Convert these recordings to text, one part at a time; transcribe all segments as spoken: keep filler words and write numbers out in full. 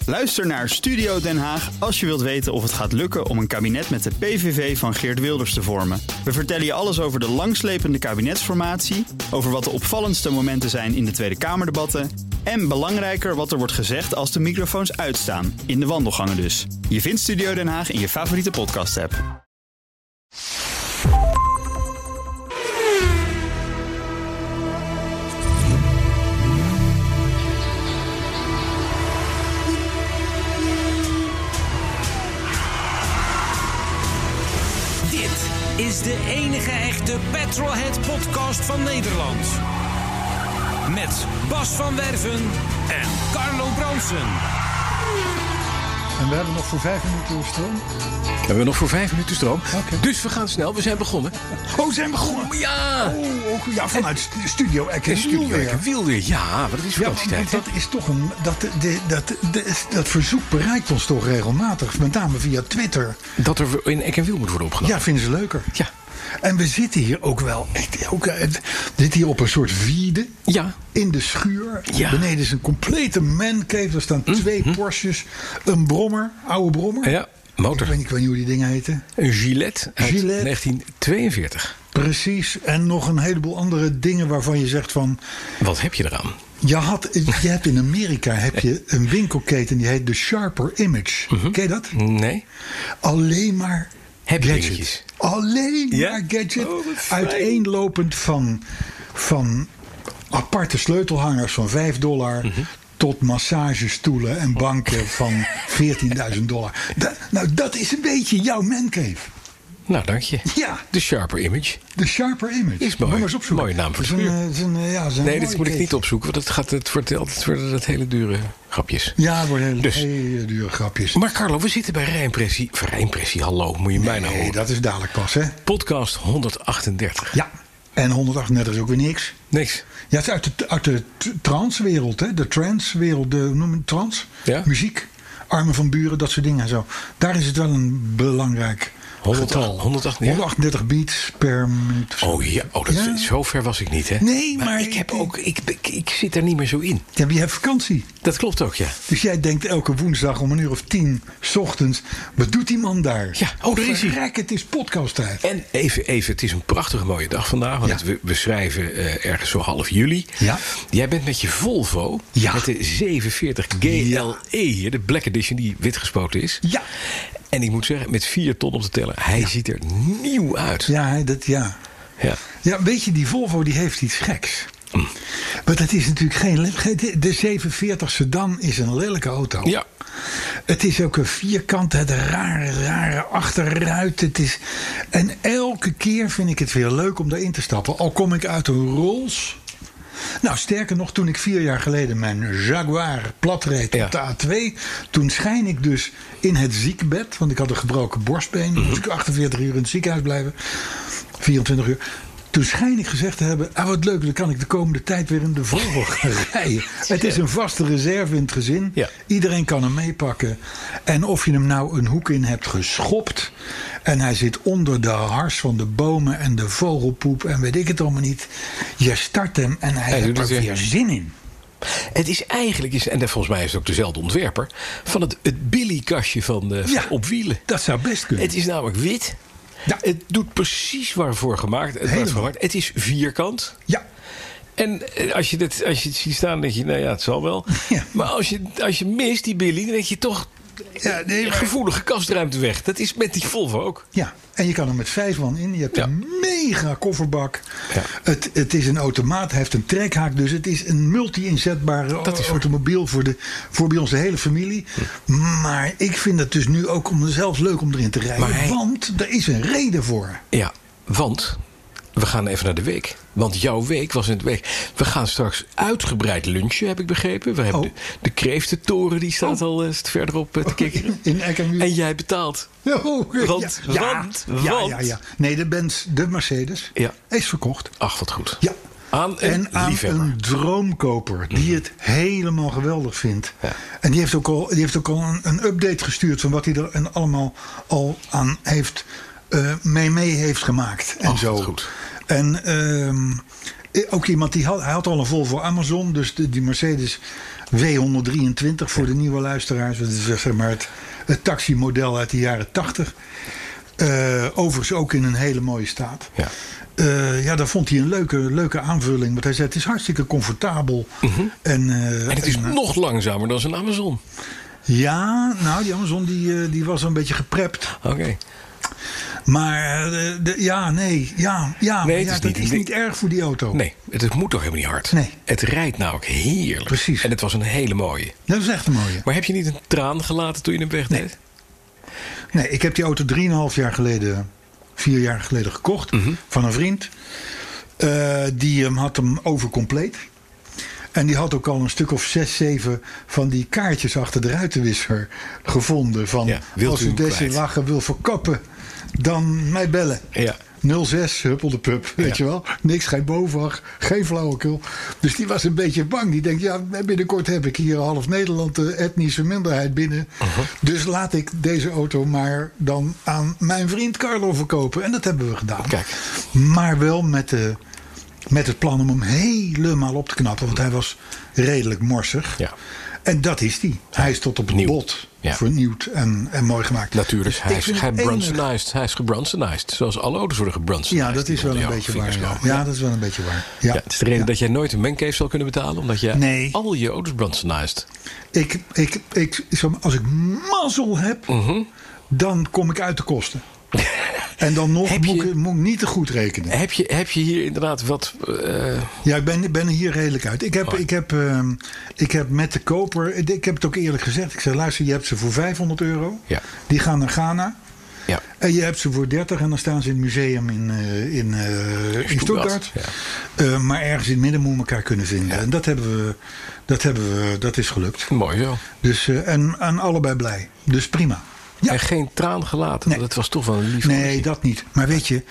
Luister naar Studio Den Haag als je wilt weten of het gaat lukken om een kabinet met de P V V van Geert Wilders te vormen. We vertellen je alles over de langslepende kabinetsformatie, over wat de opvallendste momenten zijn in de Tweede Kamerdebatten en belangrijker wat er wordt gezegd als de microfoons uitstaan, in de wandelgangen dus. Je vindt Studio Den Haag in je favoriete podcast-app. Is de enige echte Petrolhead-podcast van Nederland. Met Bas van Werven en Carlo Bronsen. En we hebben nog voor vijf minuten stroom. We hebben nog voor vijf minuten stroom. Okay. Dus we gaan snel. We zijn begonnen. Oh, we zijn begonnen? Ja! Oh, oh, ja, vanuit en, studio Ekke Studio Ekke Wilde. Ja, maar dat is vakantietijd. Ja, dat is toch een... Dat, de, dat, de, dat verzoek bereikt ons toch regelmatig. Met name via Twitter. Dat er in Ekke en Wiel moet worden opgenomen. Ja, vinden ze leuker. Ja. En we zitten hier ook wel echt... Ook, we zitten hier op een soort wierde. Ja. In de schuur. Ja. Beneden is een complete mancave. Er staan twee mm-hmm. Porsches. Een brommer. Oude brommer. Ja. Motor. Ik weet niet, ik weet niet hoe die dingen heten. Een Gillette uit Gillette. negentien tweeënveertig. Precies. En nog een heleboel andere dingen waarvan je zegt van... Wat heb je eraan? Je, had, je hebt in Amerika heb je een winkelketen die heet The Sharper Image. Mm-hmm. Ken je dat? Nee. Alleen maar gadgets. Alleen ja? maar gadgets. Oh, uiteenlopend van, van aparte sleutelhangers van vijf dollar... Mm-hmm. tot massagestoelen en banken van veertienduizend dollar. Da, nou, dat is een beetje jouw mancave. Nou, dank je. Ja. The Sharper Image. The Sharper Image. Is mooi. Eens opzoeken. Mooie naam voor het schuur. Een, een, ja, een nee, dit moet case. ik niet opzoeken, want het, gaat, het vertelt het worden het hele dure grapjes. Ja, het worden hele, dus. hele dure grapjes. Maar Carlo, we zitten bij Rijimpressie. Rijimpressie, hallo, moet je nee, mij nou horen. Nee, dat is dadelijk pas, hè? Podcast honderdachtendertig. Ja, en honderdachtendertig is ook weer niks. Niks. Ja, het is uit de, uit de transwereld, hè? De transwereld, de noem het trans. Ja? Muziek, Armen van Buren, dat soort dingen en zo. Daar is het wel een belangrijk getal. honderdachtendertig beats per minuut. Oh ja, oh, dat, ja. Zo ver was ik niet, hè? Nee, maar, maar ik, heb ook, ik, ik, ik zit er niet meer zo in. Ja, maar je hebt vakantie. Dat klopt ook, ja. Dus jij denkt elke woensdag om een uur of tien 's ochtends, wat doet die man daar? Ja, oh, daar is hij. Verrek, het is podcasttijd. En even, even, het is een prachtige mooie dag vandaag. Want ja. we, we schrijven uh, ergens zo half juli. Ja. Jij bent met je Volvo, ja. met de zevenenveertig G L E, ja. de Black Edition die wit gespoten is. Ja. En ik moet zeggen, met vier ton op te tellen, hij ja. ziet er nieuw uit. Ja, dat, ja. Ja. Ja, weet je, die Volvo die heeft iets geks. Mm. Maar dat is natuurlijk geen... De zevenenveertig sedan is een lelijke auto. Ja. Het is ook een vierkant, het rare, rare achteruit. Het is, en elke keer vind ik het weer leuk om daarin te stappen. Al kom ik uit een Rolls... Nou, sterker nog, toen ik vier jaar geleden mijn Jaguar plat reed op ja. de A twee... toen schijn ik dus in het ziekenbed... want ik had een gebroken borstbeen... Mm-hmm. moest ik achtenveertig uur in het ziekenhuis blijven. vierentwintig uur. Toen schijn ik gezegd te hebben... ah, wat leuk, dan kan ik de komende tijd weer in de Volvo gaan rijden. Het is een vaste reserve in het gezin. Ja. Iedereen kan hem meepakken. En of je hem nou een hoek in hebt geschopt... en hij zit onder de hars van de bomen en de vogelpoep... en weet ik het allemaal niet. Je start hem en hij hey, heeft er weer zin in. Het is eigenlijk, is, en volgens mij is het ook dezelfde ontwerper... van het, het Billy-kastje van, uh, ja, van op wielen. Dat zou best kunnen. Het is namelijk wit... Ja. Het doet precies waarvoor gemaakt. Het, wordt gemaakt. Het is vierkant. Ja. En als je, dit, als je het ziet staan, denk je, nou ja, het zal wel. Ja. Maar als je, als je mist, die Billy, dan denk je toch... Ja, nee, maar... gevoelige kastruimte weg. Dat is met die Volvo ook. Ja, en je kan er met vijf man in. Je hebt ja. een mega kofferbak. Ja. Het, het is een automaat, hij heeft een trekhaak. Dus het is een multi-inzetbare dat is automobiel voor, de, voor bij ons de hele familie. Hm. Maar ik vind het dus nu ook om, zelfs leuk om erin te rijden. Hij... Want er is een reden voor. Ja, want... We gaan even naar de week. Want jouw week was in de week. We gaan straks uitgebreid lunchen, heb ik begrepen. We hebben oh. de, de kreeftentoren, die staat oh. al uh, verderop uh, te kikkeren. In Eck en Wiel. En jij betaalt. Oh, want, ja, want, ja, want... Ja, ja. Nee, de Benz, de Mercedes, ja. is verkocht. Ach, wat goed. Ja. Aan een en aan liefhebber. Een droomkoper die mm-hmm. het helemaal geweldig vindt. Ja. En die heeft ook al, die heeft ook al een, een update gestuurd van wat hij er en allemaal al aan heeft, uh, mee mee heeft gemaakt. En Ach, zo. wat goed. En um, ook iemand die had, hij had al een Volvo Amazon, dus de, die Mercedes W honderddrieëntwintig voor de nieuwe luisteraars. Dat is zeg maar het, het taximodel uit de jaren tachtig. Uh, overigens ook in een hele mooie staat. Ja. Uh, ja, daar vond hij een leuke, leuke aanvulling. Want hij zei, het is hartstikke comfortabel. Mm-hmm. En, uh, en het is en, nog langzamer dan zijn Amazon. Ja, nou, die Amazon die, die was een beetje geprept. Oké. Okay. Maar de, de, ja, nee, ja, ja, nee, het ja is dat niet, is niet erg voor die auto. Nee, het, het moet toch helemaal niet hard. Nee. Het rijdt namelijk heerlijk. Precies. En het was een hele mooie. Dat is echt een mooie. Maar heb je niet een traan gelaten toen je hem wegdeed? Nee. Nee, ik heb die auto drieënhalf jaar geleden, vier jaar geleden gekocht. Mm-hmm. Van een vriend. Uh, die um, had hem overcompleet. En die had ook al een stuk of zes, zeven van die kaartjes achter de ruitenwisser gevonden. Van ja, als u deze kwijt. wagen wil verkappen, dan mij bellen. Ja. nul zes, huppelde pup, weet ja. je wel. Niks, geen bovenwacht, geen flauwekul. Dus die was een beetje bang. Die denkt, ja, binnenkort heb ik hier half Nederland de etnische minderheid binnen. Uh-huh. Dus laat ik deze auto maar dan aan mijn vriend Carlo verkopen. En dat hebben we gedaan. Kijk. Maar wel met, de, met het plan om hem helemaal op te knappen. Want hij was redelijk morsig. Ja. En dat is die. Hij is tot op het Nieuw. bot Ja. vernieuwd en, en mooi gemaakt. Natuurlijk, dus hij is gebrunsonized. Hij is gebrunsonized. Zoals alle auto's worden gebrunsonized. Ja, dat is wel een beetje waar. Ja. ja, dat is wel een beetje waar. Ja. Ja, het is de reden ja. dat jij nooit een mancave zal kunnen betalen. Omdat je nee. al je auto's brunsonized. Ik, ik, ik, als ik mazzel heb, uh-huh. dan kom ik uit de kosten. En dan nog heb je, moet, ik, moet ik niet te goed rekenen. Heb je, heb je hier inderdaad wat... Uh... Ja, ik ben, ben er hier redelijk uit. Ik heb, ik, heb, uh, ik heb met de koper... Ik heb het ook eerlijk gezegd. Ik zei, luister, je hebt ze voor vijfhonderd euro. Ja. Die gaan naar Ghana. Ja. En je hebt ze voor dertig en dan staan ze in het museum in, uh, in, uh, in Stuttgart. Ja. Uh, maar ergens in het midden moet elkaar kunnen vinden. Ja. En dat hebben we, dat hebben we, dat is gelukt. Mooi zo. Dus, uh, en, en allebei blij. Dus prima. Ja. En geen traan gelaten. Nee. Dat was toch wel een lief. Nee, commissie. dat niet. Maar weet je,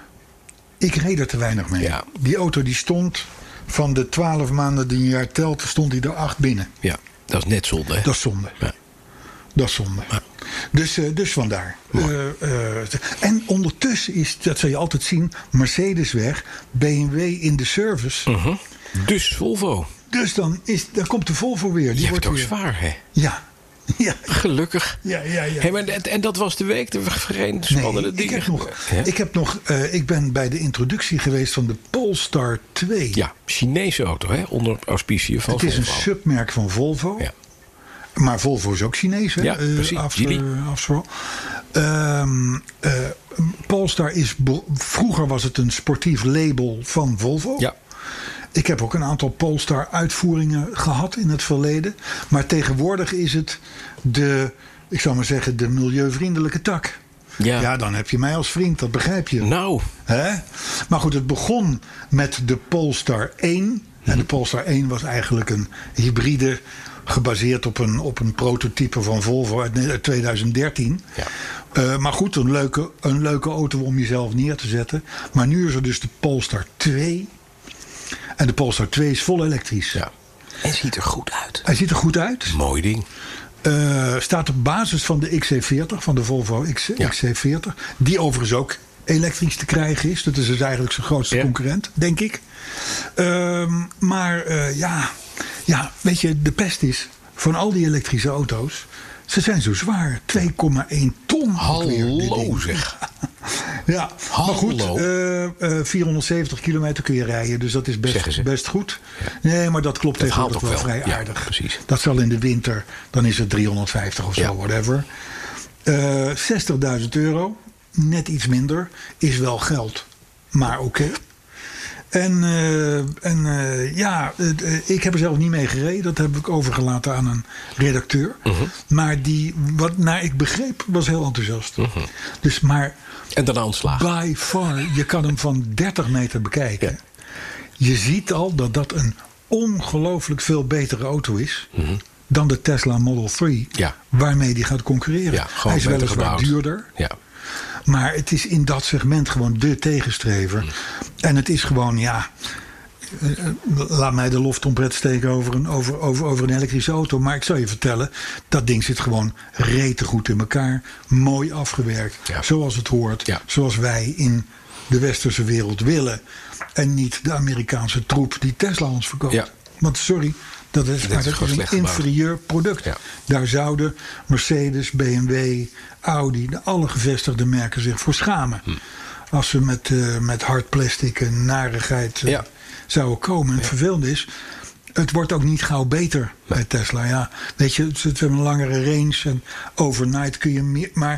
ik reed er te weinig mee. Ja. Die auto die stond van de twaalf maanden die een jaar telt, stond die er acht binnen. Ja, dat is net zonde. Hè? Dat is zonde. Ja. Dat is zonde. Ja. Dus, uh, dus vandaar. Uh, uh, en ondertussen is, dat zal je altijd zien, Mercedes weg, B M W in de service. Uh-huh. Dus Volvo. Dus dan, is, dan komt de Volvo weer. Die je wordt hebt het ook weer... zwaar, hè? Ja. Ja. Gelukkig. Ja, ja, ja. Hey, maar en dat was de week, de geen spannende nee, dingen. Ik heb nog, ja? ik, heb nog uh, ik ben bij de introductie geweest van de Polestar twee. Ja, Chinese auto, hè? Onder auspiciën van Het Volvo. is een submerk van Volvo. Ja. Maar Volvo is ook Chinees, hè? Ja, precies. Uh, after, after um, uh, Polestar is... Vroeger was het een sportief label van Volvo. Ja. Ik heb ook een aantal Polestar uitvoeringen gehad in het verleden. Maar tegenwoordig is het de, ik zou maar zeggen, de milieuvriendelijke tak. Ja. ja, dan heb je mij als vriend, dat begrijp je. Nou. Hè? Maar goed, het begon met de Polestar één. Hm. En de Polestar één was eigenlijk een hybride gebaseerd op een, op een prototype van Volvo uit tweeduizend dertien. Ja. Uh, maar goed, een leuke, een leuke auto om jezelf neer te zetten. Maar nu is er dus de Polestar twee. En de Polestar twee is vol elektrisch. Ja. En ziet er goed uit. Hij ziet er goed uit. Mooi ding. Uh, staat op basis van de X C veertig, van de Volvo X, ja. X C veertig. Die overigens ook elektrisch te krijgen is. Dat is dus eigenlijk zijn grootste ja. concurrent, denk ik. Uh, maar uh, ja, ja, weet je, de pest is van al die elektrische auto's. Ze zijn zo zwaar. twee komma één ton. Hallo zeg. Ja, Hallo. Maar goed, uh, uh, vierhonderdzeventig kilometer kun je rijden. Dus dat is best, best goed. Ja. Nee, maar dat klopt dat tegenwoordig wel, wel vrij ja, aardig. Precies. Dat zal in de winter, dan is het driehonderdvijftig of zo, ja. whatever. Uh, zestigduizend euro, net iets minder, is wel geld. Maar oké. Okay. En, uh, en uh, ja, uh, ik heb er zelf niet mee gereden. Dat heb ik overgelaten aan een redacteur. Uh-huh. Maar die, wat naar ik begreep, was heel enthousiast. Uh-huh. Dus maar... En daarna ontslagen. By far, je kan hem van dertig meter bekijken. Ja. Je ziet al dat dat een ongelooflijk veel betere auto is... Uh-huh. dan de Tesla Model drie, ja. waarmee die gaat concurreren. Ja, hij is weliswaar duurder... Ja. Maar het is in dat segment gewoon de tegenstrever. Mm. En het is gewoon, ja... Uh, laat mij de loftrompet steken over een, over, over, over een elektrische auto. Maar ik zal je vertellen, dat ding zit gewoon rete goed in elkaar. Mooi afgewerkt, ja. zoals het hoort. Ja. Zoals wij in de westerse wereld willen. En niet de Amerikaanse troep die Tesla ons verkoopt. Ja. Want sorry, Dat is, Dat maar is dat gewoon is een slecht gebouwd. inferieur product. Ja. Daar zouden Mercedes, B M W, Audi, de alle gevestigde merken zich voor schamen. Hm. Als ze met, uh, met hard plastic en narigheid uh, Ja. zouden komen. En het Ja. vervelende is, het wordt ook niet gauw beter nee. bij Tesla. Ja, weet je, ze hebben een langere range en overnight kun je meer. Maar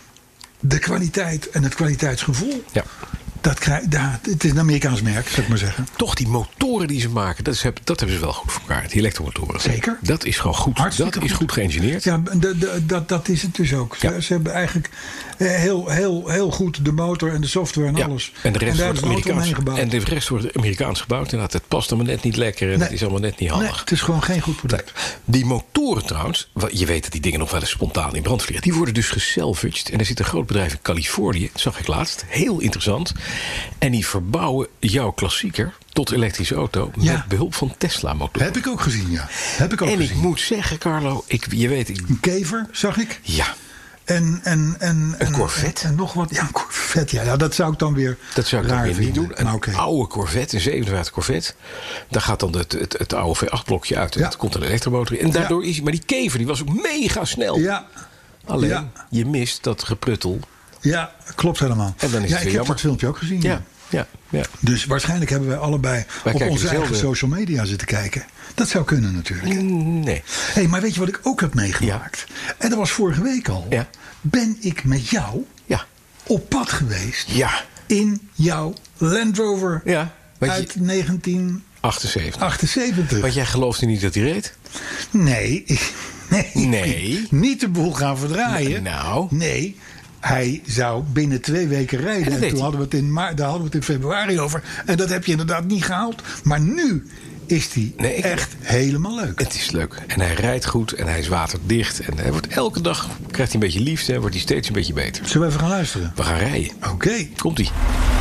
de kwaliteit en het kwaliteitsgevoel. Ja. Dat krijg, dat, het is een Amerikaans merk, zou ik maar zeggen. Toch die motoren die ze maken, dat, is, dat hebben ze wel goed voor elkaar. Die elektromotoren. Zeker. Dat is gewoon goed. Hartstikke dat is goed geïngineerd. Ja, de, de, dat, dat is het dus ook. Ja. Ze, ze hebben eigenlijk heel, heel, heel goed de motor en de software en Ja. alles. En de rest daar wordt is een auto Amerikaans. omheen gebouwd. En de rest wordt Amerikaans gebouwd. Inderdaad, het past allemaal net niet lekker. En Nee. het is allemaal net niet handig. Nee, het is gewoon geen goed product. Die motoren trouwens, wa- je weet dat die dingen nog wel eens spontaan in brand vliegen. Die worden dus gesalvaged. En er zit een groot bedrijf in Californië, dat zag ik laatst. Heel interessant. En die verbouwen jouw klassieker tot elektrische auto Ja. met behulp van Tesla motoren. Heb ik ook gezien, ja. Heb ik ook en gezien. ik moet zeggen, Carlo, ik, je weet... Ik, Een kever, zag ik. ja, En, en, en, Een en, Corvette. En, en nog wat. Ja, een Corvette. Ja, ja, dat zou ik dan weer dat zou ik dan raar weer niet vinden. doen. Een Maar oké. oude Corvette, een zevenenvijftig Corvette. Daar gaat dan het, het, het oude V acht blokje uit. En Ja. dat komt een elektromotor in. En daardoor is hij... Maar die kever die was ook mega snel. Ja, Alleen, ja. je mist dat gepruttel. ja, klopt helemaal. En dan is ja, het ik weer heb jammer. dat filmpje ook gezien. Ja, ja, ja. Dus waarschijnlijk hebben wij allebei Wij op kijken onze eigen dezelfde- social media zitten kijken. Dat zou kunnen natuurlijk. Nee. Hey, maar weet je wat ik ook heb meegemaakt? En dat was vorige week al. Ja. Ben ik met jou Ja. op pad geweest Ja. in jouw Land Rover Ja. Want uit je, negentien achtenzeventig. achtenzeventig. Want jij geloofde niet dat hij reed? Nee, ik- nee, Nee. niet de boel gaan verdraaien. Nou. Nee, hij zou binnen twee weken En rijden. dat En deed toen hij. hadden we het in maart, daar hadden we het in februari over. En dat heb je inderdaad niet gehaald. Maar nu is hij Nee, ik- echt helemaal leuk. Het is leuk. En hij rijdt goed en hij is waterdicht. En hij wordt elke dag, krijgt hij een beetje liefde en wordt hij steeds een beetje beter. Zullen we even gaan luisteren? We gaan rijden. Oké. Komt-ie.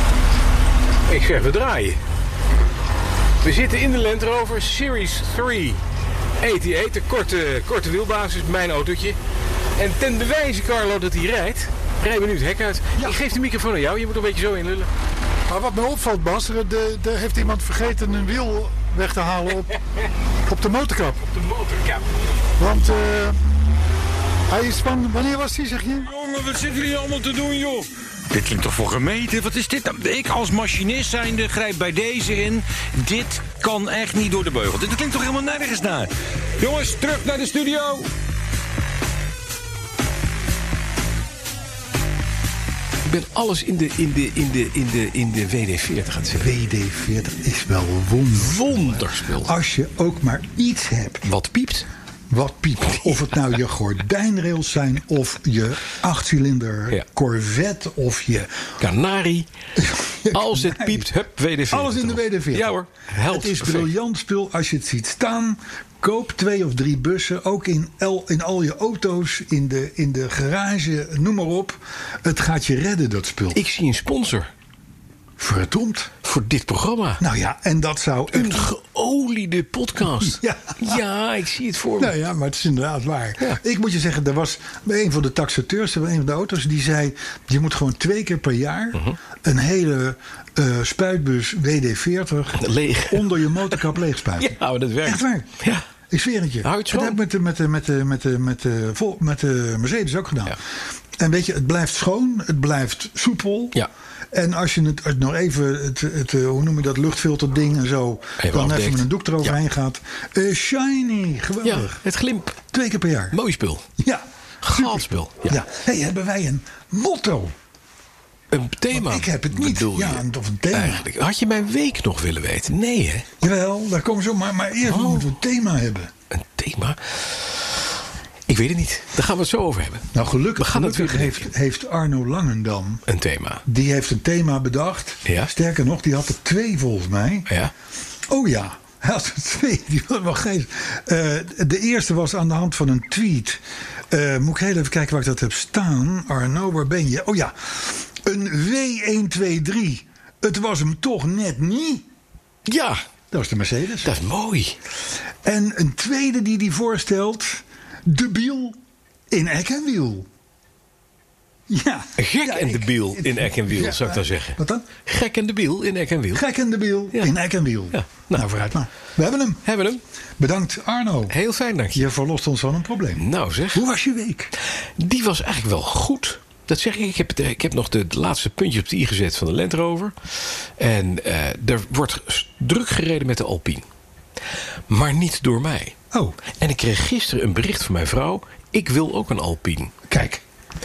Ik zeg, we draaien. We zitten in de Land Rover Series drie. achtennegentig, de korte, korte wielbasis, mijn autootje. En ten bewijze, Carlo, dat hij rijdt, rijden we nu het hek uit. Ik geef de microfoon aan jou, je moet een beetje zo inlullen. Maar wat me opvalt, Bas, er, de, de, heeft iemand vergeten een wiel weg te halen op, op de motorkap. Op de motorkap. Want uh, hij is van, wanneer was die, zeg je? Jongen, wat zitten jullie allemaal te doen, joh? Dit klinkt toch voor gemeten? Wat is dit nou? Ik als machinist zijnde grijp bij deze in. Dit kan echt niet door de beugel. Dit klinkt toch helemaal nergens naar? Jongens, terug naar de studio. Ik ben alles in de, in de, in de, in de, in de W D veertig aan het zetten. W D veertig is wel wonderlijk. Wonderspul. Als je ook maar iets hebt Wat piept? wat piept. Of het nou je gordijnrails zijn, of je achtcilinder Ja. Corvette, of je... Canari. Als het piept, hup, W D veertig. Alles in de W D veertig. Ja hoor. Held, het is perfect. briljant spul als je het ziet staan. Koop twee of drie bussen, ook in, el, in al je auto's, in de, in de garage, noem maar op. Het gaat je redden, dat spul. Ik zie een sponsor Verdomd. voor dit programma. Nou ja, en dat zou... Een geoliede podcast. Ja. Ja, ik zie het voor me. Nou ja, maar het is inderdaad waar. Ja. Ik moet je zeggen, er was bij een van de taxateurs, een van de auto's, die zei: je moet gewoon twee keer per jaar Mhm. een hele uh, spuitbus W D veertig Leeg. onder je motorkap leegspuiten. Ja, maar dat werkt. Echt waar. Ja. Ik zweer het je. Hou je het Dat schoon? heb ik met de, met de, met de, met de, met de, vol- met de Mercedes ook gedaan. Ja. En weet je, het blijft schoon, het blijft soepel. Ja. En als je het als je nog even, het, het, eh, hoe noem je dat, luchtfilterding en zo, Even dan afdekt. even met een doek eroverheen Ja. gaat. Eh, shiny, Ja, geweldig. het glimp. Twee keer per jaar. Mooi spul. Ja. Gaafspul. Ja. Ja. Hey, hebben wij een motto? Een thema. Want ik heb het niet. bedoel Ja, je? een- of een thema. Eigenlijk. Had je mijn week nog willen weten? Nee, hè? Jawel, daar komen ze op. Maar, maar eerst Oh. moeten we een thema hebben. Een thema? Ik weet het niet. Daar gaan we het zo over hebben. Nou, gelukkig, We gaan het gelukkig weer heeft, bedenken. heeft Arno Langendam, Een thema. die heeft een thema bedacht. Ja. Sterker nog, die had er twee volgens mij. Ja. Oh ja, hij had er twee. Die was wel geest. Eh, de eerste was aan de hand van een tweet. Eh, moet ik heel even kijken waar ik dat heb staan. Arno, waar ben je? Oh ja, een W honderdtweeëntwintig. Het was hem toch net niet. Ja, Dat was de Mercedes. dat is mooi. En een tweede die hij voorstelt. De Biel in Eck en Wiel. Ja. Gek Ja, en ik- debiel in Eck en Wiel, Ja, zou ik dan zeggen. Wat dan? Gek en debiel in Eck en Wiel. Gek en debiel Ja. in Eck en Wiel. Ja, Nou, nou. vooruit maar. We hebben hem. Hebben we hem? Bedankt Arno. Heel fijn, dank je. Je verlost ons van een probleem. Nou zeg, Hoe was je week? die was eigenlijk wel goed. Dat zeg ik. Ik heb, het- ik heb nog de, de laatste puntjes op de i gezet van de Land Rover. En uh, er wordt druk gereden met de Alpine. Maar niet door mij. Oh, En ik kreeg gisteren een bericht van mijn vrouw. Ik wil ook een Alpine. kijk.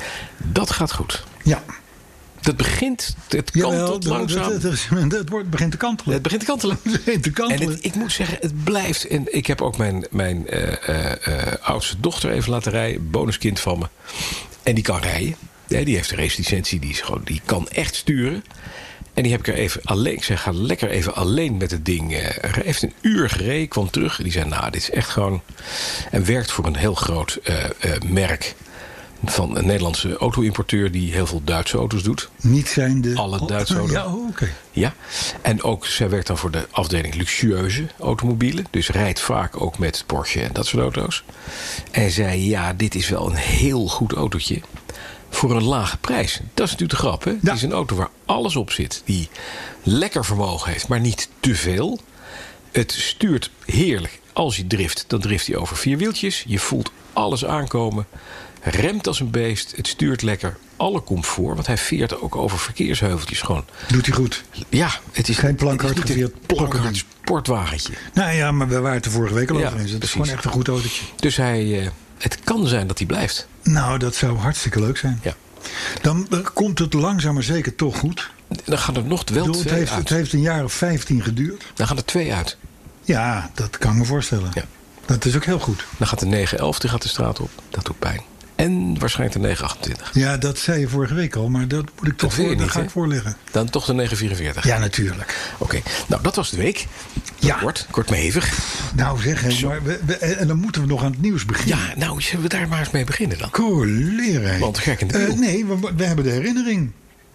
Dat gaat goed. Ja. Dat begint, het Jawel, kantelt dat- langzaam. dat- dat is- Het wordt- begint te kantelen. Het begint te kantelen. Het begint te En kantelen. het, ik moet zeggen, het blijft. En ik heb ook mijn, mijn uh, uh, uh, oudste dochter even laten rijden. Bonuskind van me. En die kan rijden. Ja, die heeft een racelicentie. Die, is gewoon, die kan echt sturen. En die heb ik er even alleen. Ik zei, ga lekker even alleen met het ding. Uh, hij heeft een uur gereden. Kwam terug. En die zei, nou, dit is echt gewoon. En werkt voor een heel groot uh, uh, merk. Van een Nederlandse auto-importeur die heel veel Duitse auto's doet. Niet zijn de... Alle Duitse oh, auto's. Ja, oh, oké. Ja, en ook zij werkt dan voor de afdeling luxueuze automobielen. Dus rijdt vaak ook met Porsche en dat soort auto's. En zei, ja, dit is wel een heel goed autootje. Voor een lage prijs. Dat is natuurlijk de grap, hè? Ja. Het is een auto waar alles op zit. Die lekker vermogen heeft, maar niet te veel. Het stuurt heerlijk. Als je drift, dan drift hij over vier wieltjes. Je voelt alles aankomen. Remt als een beest. Het stuurt lekker. Alle comfort. Want hij veert ook over verkeersheuveltjes gewoon. Doet hij goed. Ja, het is Geen plankhard het is niet geveerd een plankhard pokkerding. sportwagentje. Nou ja, maar we waren het er vorige week al Ja, over eens. Het is precies. gewoon echt een goed autootje. Dus hij, uh, het kan zijn dat hij blijft. Nou, dat zou hartstikke leuk zijn. Ja. Dan uh, komt het langzaam maar zeker toch goed. Dan gaan er nog Ik wel bedoel, het, twee heeft, uit. het heeft een jaar of vijftien geduurd. Dan gaan er twee uit. Ja, dat kan ik me voorstellen. Ja. Dat is ook heel goed. Dan gaat de negen elf die gaat de straat op. Dat doet pijn. En waarschijnlijk de negen achtentwintig. Ja, dat zei je vorige week al, maar dat moet ik toch wil je voor, dat niet, ga hè? ik voorleggen. Dan toch de negen vierenveertig. Ja, natuurlijk. Oké, nou dat was de week. Ja. Kort, kort maar hevig. Nou zeg, hè, maar we, we- en dan moeten we nog aan het nieuws beginnen. Ja, nou zullen we daar maar eens mee beginnen dan? Coleren. Want gek in de Eh, wiel. nee, we, we hebben de herinnering.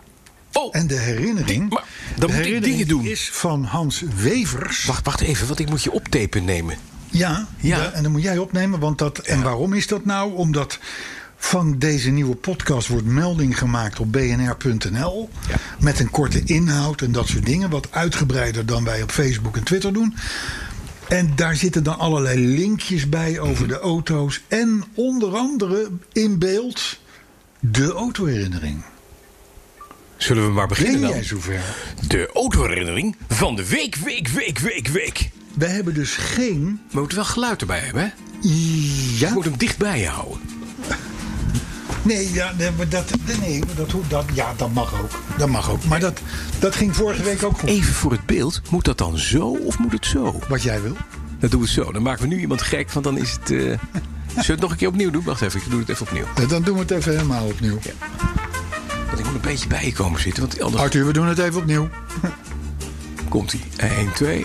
Oh, En de herinnering, maar dan de moet ik herinnering dingen doen. is van Hans Wevers. Wacht, wacht even, want ik moet je optapen nemen. Ja, Ja. da- en dan moet jij opnemen. Want dat, en Ja. waarom is dat nou? Omdat van deze nieuwe podcast wordt melding gemaakt op b n r punt n l. Ja. Met een korte inhoud en dat soort dingen. Wat uitgebreider dan wij op Facebook en Twitter doen. En daar zitten dan allerlei linkjes bij over de auto's. En onder andere in beeld de autoherinnering. Zullen we maar beginnen Ben dan? jij zover? De autoherinnering van de week, week, week, week, week. We hebben dus geen... We moeten wel geluid erbij hebben, hè? Je Ja? moet hem dichtbij je houden. Nee, ja, nee, maar dat, nee maar dat, hoe- dat, ja, dat mag ook. Dat mag ook. Maar dat, dat ging vorige week ook goed. Even voor het beeld, moet dat dan zo of moet het zo? Wat jij wil. Dan doen we het zo. Dan maken we nu iemand gek, want dan is het... Uh... Zullen we het nog een keer opnieuw doen? Wacht even, ik doe het even opnieuw. Eh, Dan doen we het even helemaal opnieuw. Want ik moet een beetje bij je komen zitten, want anders Arthur, we doen het even opnieuw. komt hij. één, twee.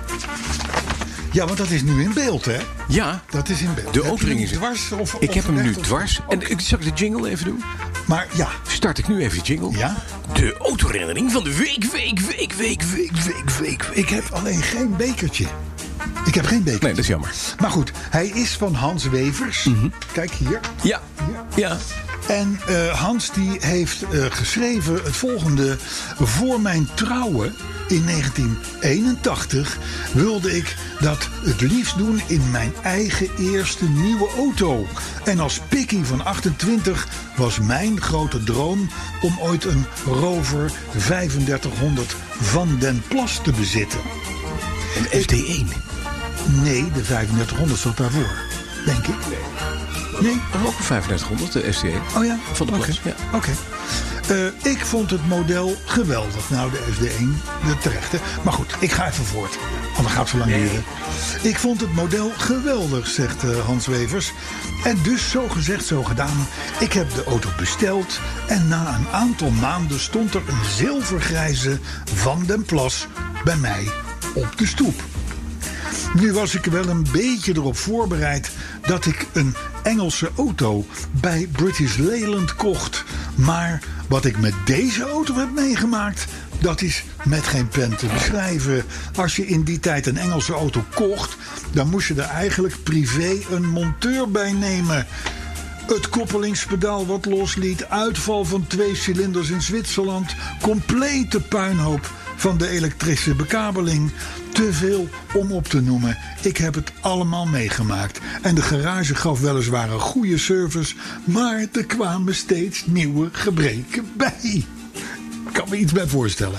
Ja, want dat is nu in beeld, hè? Ja, Dat is in beeld. de Heb je autoring hem is... dwars of, ik of heb hem nu recht of- dwars. En Oké. ik zal ik de jingle even doen? Maar ja, Start ik nu even de jingle? ja. De autoherinnering van de week, week, week, week, week, week, week. Ik heb alleen geen bekertje. Ik heb geen bekertje. Nee, dat is jammer. Maar goed, hij is van Hans Wevers. Kijk hier. Ja, ja. En eh, Hans die heeft eh, geschreven het volgende. Voor mijn trouwen in negentien eenentachtig wilde ik dat het liefst doen in mijn eigen eerste nieuwe auto. En als pikkie van achtentwintig was mijn grote droom om ooit een Rover vijfendertighonderd van den Plas te bezitten. Een S D één. Nee, de vijfendertighonderd zat daarvoor, denk ik. Nee? Dat is ook een vijfendertighonderd, de S D één. Oh ja? Van de Oké. Plas, ja. Oké. Eh, ik vond het model geweldig. Nou, de S D één, de terechte. Maar goed, ik ga even voort. Want dan gaat het zo lang duren. Ik vond het model geweldig, zegt eh, Hans Wevers. En dus, zo gezegd, zo gedaan. Ik heb de auto besteld. En na een aantal maanden stond er een zilvergrijze Van den Plas bij mij op de stoep. Nu was ik wel een beetje erop voorbereid dat ik een Engelse auto bij British Leyland kocht. Maar wat ik met deze auto heb meegemaakt, dat is met geen pen te beschrijven. Als je in die tijd een Engelse auto kocht, dan moest je er eigenlijk privé een monteur bij nemen. Het koppelingspedaal wat losliet. Uitval van twee cilinders in Zwitserland. Complete puinhoop van de elektrische bekabeling. Te veel om op te noemen. Ik heb het allemaal meegemaakt. En de garage gaf weliswaar een goede service. Maar er kwamen steeds nieuwe gebreken bij. Ik kan me iets bij voorstellen.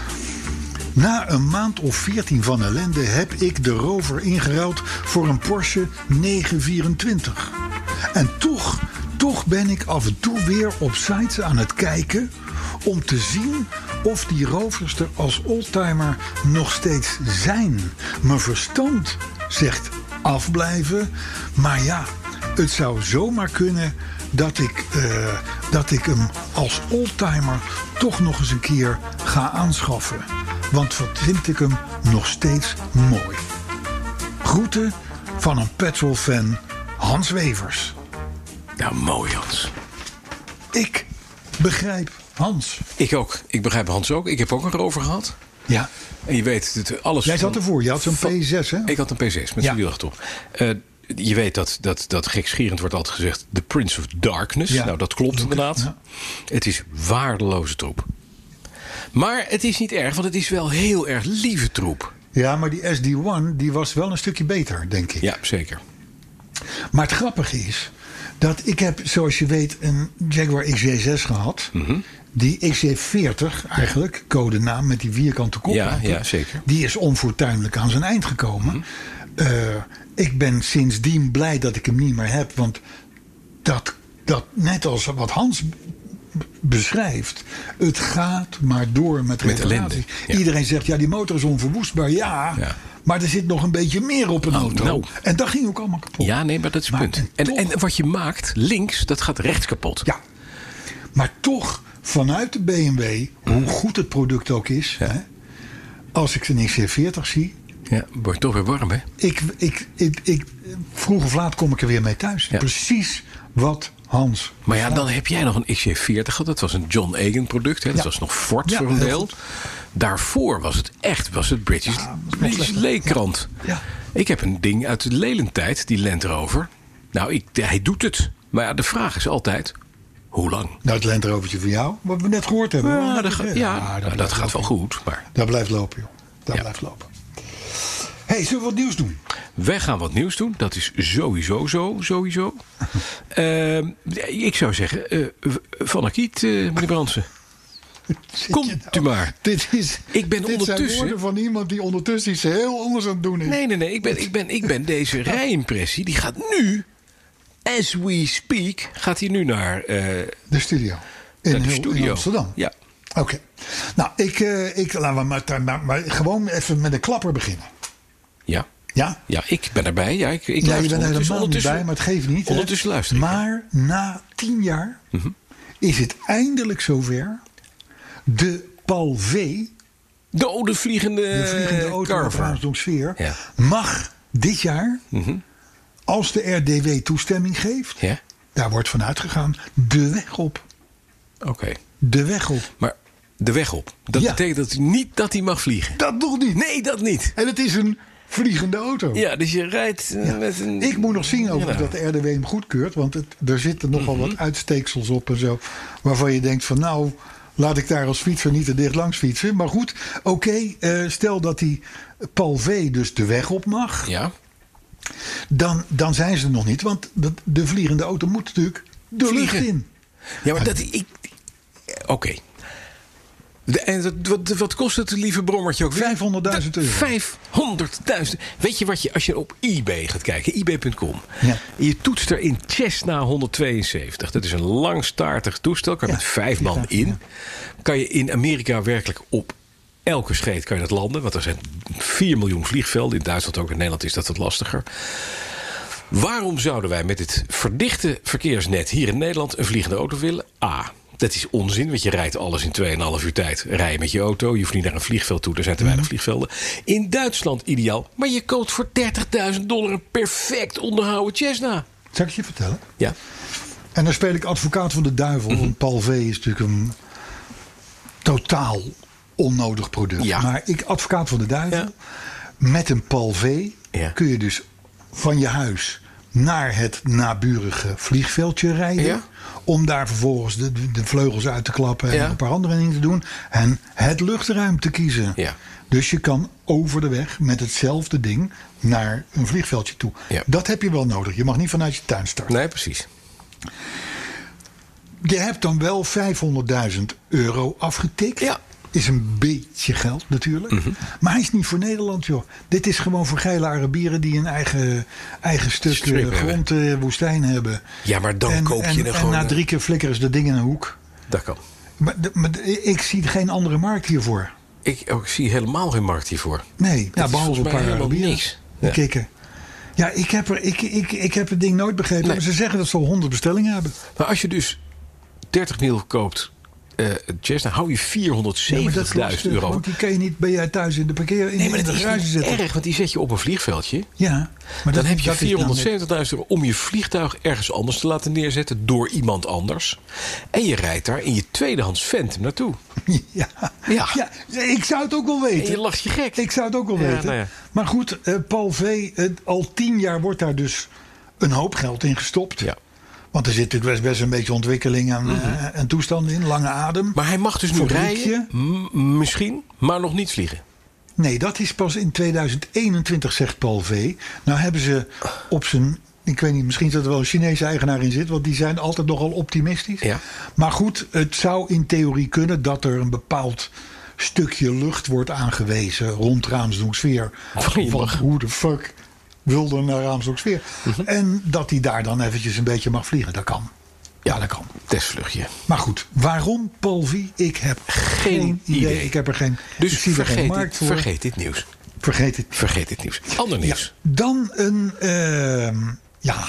Na een maand of veertien van ellende heb ik de Rover ingeruild voor een Porsche negen vierentwintig. En toch, toch ben ik af en toe weer op sites aan het kijken om te zien of die Rovers er als oldtimer nog steeds zijn. Mijn verstand zegt afblijven, maar ja, het zou zomaar kunnen dat ik, uh, dat ik hem als oldtimer toch nog eens een keer ga aanschaffen. Want wat vind ik hem nog steeds mooi. Groeten van een petrolfan, Hans Wevers. Nou, mooi Hans. Ik begrijp Hans. Ik ook. Ik begrijp Hans ook. Ik heb ook een Rover gehad. Ja. En je weet, het, alles... Jij zat ervoor. Je had zo'n van, P zes, hè? Ik had een P zes met ja. zo'n wielachterop. Uh, je weet dat, dat, dat gekscherend wordt altijd gezegd... The Prince of Darkness. Ja. Nou, dat klopt inderdaad. Ja. Het is waardeloze troep. Maar het is niet erg, want het is wel heel erg lieve troep. Ja, maar die S D een die was wel een stukje beter, denk ik. Ja, zeker. Maar het grappige is dat ik heb, zoals je weet, een Jaguar X J zes gehad. Mm-hmm. Die X J veertig eigenlijk, codenaam met die vierkante kop. Ja, ja, zeker. Die is onfortuinlijk aan zijn eind gekomen. Mm-hmm. Uh, ik ben sindsdien blij dat ik hem niet meer heb. Want dat, dat net als wat Hans beschrijft, het gaat maar door met, met ellende. Ja. Iedereen zegt, ja, die motor is onverwoestbaar. Ja, ja, maar er zit nog een beetje meer op een oh, auto. No. En dat ging ook allemaal kapot. Ja, nee, maar dat is het punt. En, en, toch, en wat je maakt, links, dat gaat rechts kapot. Ja, maar toch, vanuit de B M W, hoe goed het product ook is, ja. hè, als ik een X J veertig zie, ja, wordt toch weer warm, hè? Ik, ik, ik, ik, vroeg of laat kom ik er weer mee thuis. Ja. Precies wat Hans. Maar ja, dan heb jij nog een X J veertig gehad. Dat was een John Egan product. Hè? Dat ja. was nog Ford ja, voor een deel. Goed. Daarvoor was het echt was het British, ja, British Leekrand. Ja. Ja. Ik heb een ding uit de Lelentijd, die Land Rover. Nou, ik, hij doet het. Maar ja, de vraag is altijd, hoe lang? Nou, het Land Rovertje van jou, wat we net gehoord hebben. Ja, dat, ga, ja, ja, dat, dat gaat wel goed. Maar dat blijft lopen, joh. Dat ja. blijft lopen. Hey, zullen we wat nieuws doen? Wij gaan wat nieuws doen. Dat is sowieso zo, sowieso. uh, ik zou zeggen, uh, Van Akiet, uh, meneer Brandsen. Komt nou, u maar. Dit, is, ik ben dit ondertussen, zijn woorden van iemand die ondertussen iets heel anders aan het doen is. Nee, nee, nee. Ik ben, ik ben, ik ben deze rijimpressie. Die gaat nu, as we speak, gaat hij nu naar... Uh, de studio. In, naar de heel, studio. in Amsterdam. Ja. Oké. Okay. Nou, ik, uh, ik, laten we maar, maar, maar gewoon even met een klapper beginnen. Ja. Ja? Ja, ik ben erbij. Ja, ik, ik ja je bent er helemaal niet bij, maar het geeft niet. Ondertussen hè? luister ik. Maar na tien jaar mm-hmm. is het eindelijk zover. De Pal V, de, oh, de vliegende, de vliegende auto van sfeer, ja. mag dit jaar, mm-hmm. als de R D W toestemming geeft, ja. daar wordt van uitgegaan, de weg op. Oké. Okay. De weg op. Maar de weg op, dat ja. betekent dat hij niet dat hij mag vliegen? Dat nog niet. Nee, dat niet. En het is een vliegende auto. Ja, dus je rijdt ja. met een... Ik moet nog zien over ja. dat de R D W hem goedkeurt. Want het, er zitten nogal mm-hmm. wat uitsteeksels op en zo. Waarvan je denkt van nou, laat ik daar als fietser niet te dicht langs fietsen. Maar goed, oké. Okay, uh, stel dat die Pal V dus de weg op mag. Ja. Dan, dan zijn ze er nog niet. Want de, de vliegende auto moet natuurlijk de vliegen. lucht in. Ja, maar dat... ik. Oké. Okay. En wat, wat kost het, lieve brommertje ook? vijfhonderdduizend euro. vijfhonderdduizend. Weet je wat je, als je op eBay gaat kijken, ebay punt com. Ja. Je toetst er in Cessna honderdtweeënzeventig. Dat is een langstaartig toestel. Kan je ja, met vijf man gaat, in. Ja. Kan je in Amerika werkelijk op elke scheet kan je dat landen. Want er zijn vier miljoen vliegvelden. In Duitsland ook, in Nederland is dat wat lastiger. Waarom zouden wij met dit verdichte verkeersnet hier in Nederland een vliegende auto willen? A. Dat is onzin, want je rijdt alles in twee komma vijf uur tijd. Rij je met je auto, je hoeft niet naar een vliegveld toe. Er zijn te weinig vliegvelden. In Duitsland ideaal, maar je koopt voor dertigduizend dollar een perfect onderhouden Cessna. Zal ik je vertellen? Ja. En dan speel ik advocaat van de duivel. Mm-hmm. Want Pal V is natuurlijk een totaal onnodig product. Ja. Maar ik, advocaat van de duivel, ja. met een Pal V ja. kun je dus van je huis naar het naburige vliegveldje rijden. Ja. Om daar vervolgens de, de vleugels uit te klappen en Ja. een paar andere dingen te doen. En het luchtruim te kiezen. Ja. Dus je kan over de weg met hetzelfde ding naar een vliegveldje toe. Ja. Dat heb je wel nodig. Je mag niet vanuit je tuin starten. Nee, precies. Je hebt dan wel vijfhonderdduizend euro afgetikt. Ja. Is een beetje geld natuurlijk. Mm-hmm. Maar hij is niet voor Nederland, joh. Dit is gewoon voor geile Arabieren die een eigen, eigen stuk Strip eh, grond, eh, woestijn hebben. Ja, maar dan en, koop je en, er en gewoon... na drie keer flikkeren ze dat ding in een hoek. Dat kan. Maar, de- maar de- ik zie geen andere markt hiervoor. Ik, oh, ik zie helemaal geen markt hiervoor. Nee, ja, is behalve volgens een mij paar helemaal Arabieren. niks. Die Ja. kikken. Ja, ik heb, er, ik, ik, ik heb het ding nooit begrepen. Nee. Maar ze zeggen dat ze al honderd bestellingen hebben. Maar als je dus dertig mil koopt, uh, Jess, dan hou je Ja, maar dat is vierhonderdzeventigduizend lastig, euro. want die kan je niet bij jou thuis in de parkeer in, Nee, maar in dat de is garage niet zetten. erg, want die zet je op een vliegveldje. Ja, maar Dan dat, heb je dat is dan vierhonderdzeventigduizend euro om je vliegtuig ergens anders te laten neerzetten door iemand anders. En je rijdt daar in je tweedehands Phantom naartoe. net- Ja. Ja. Ja, ik zou het ook wel En je weten. lacht je gek. Ik zou het ook wel Ja, weten. nou ja. Maar goed, eh, Paul V, eh, al tien jaar wordt daar dus een hoop geld in gestopt. Ja. Want er zit natuurlijk best, best een beetje ontwikkeling en, eh, en toestanden in. Lange adem. Maar hij mag dus nu Fabriekje. rijden, m- misschien, maar nog niet vliegen. Nee, dat is pas in tweeduizend eenentwintig, zegt Paul V. Nou hebben ze op zijn... Ik weet niet, misschien dat er wel een Chinese eigenaar in zit. Want die zijn altijd nogal optimistisch. Ja. Maar goed, het zou in theorie kunnen dat er een bepaald stukje lucht wordt aangewezen rond Raamsdonksveer. Van je Van mag. hoe de fuck wilde naar Raamsdonksveer. En dat hij daar dan eventjes een beetje mag vliegen. Dat kan. Ja, dat kan. Testvluchtje. Maar goed, waarom Paul V? Ik heb geen idee. idee. Ik heb er geen, Dus ik zie er geen vergeet, markt dit, voor. vergeet dit nieuws. Vergeet het. Vergeet dit nieuws. Ander Ja, nieuws. dan een, ehm, ja,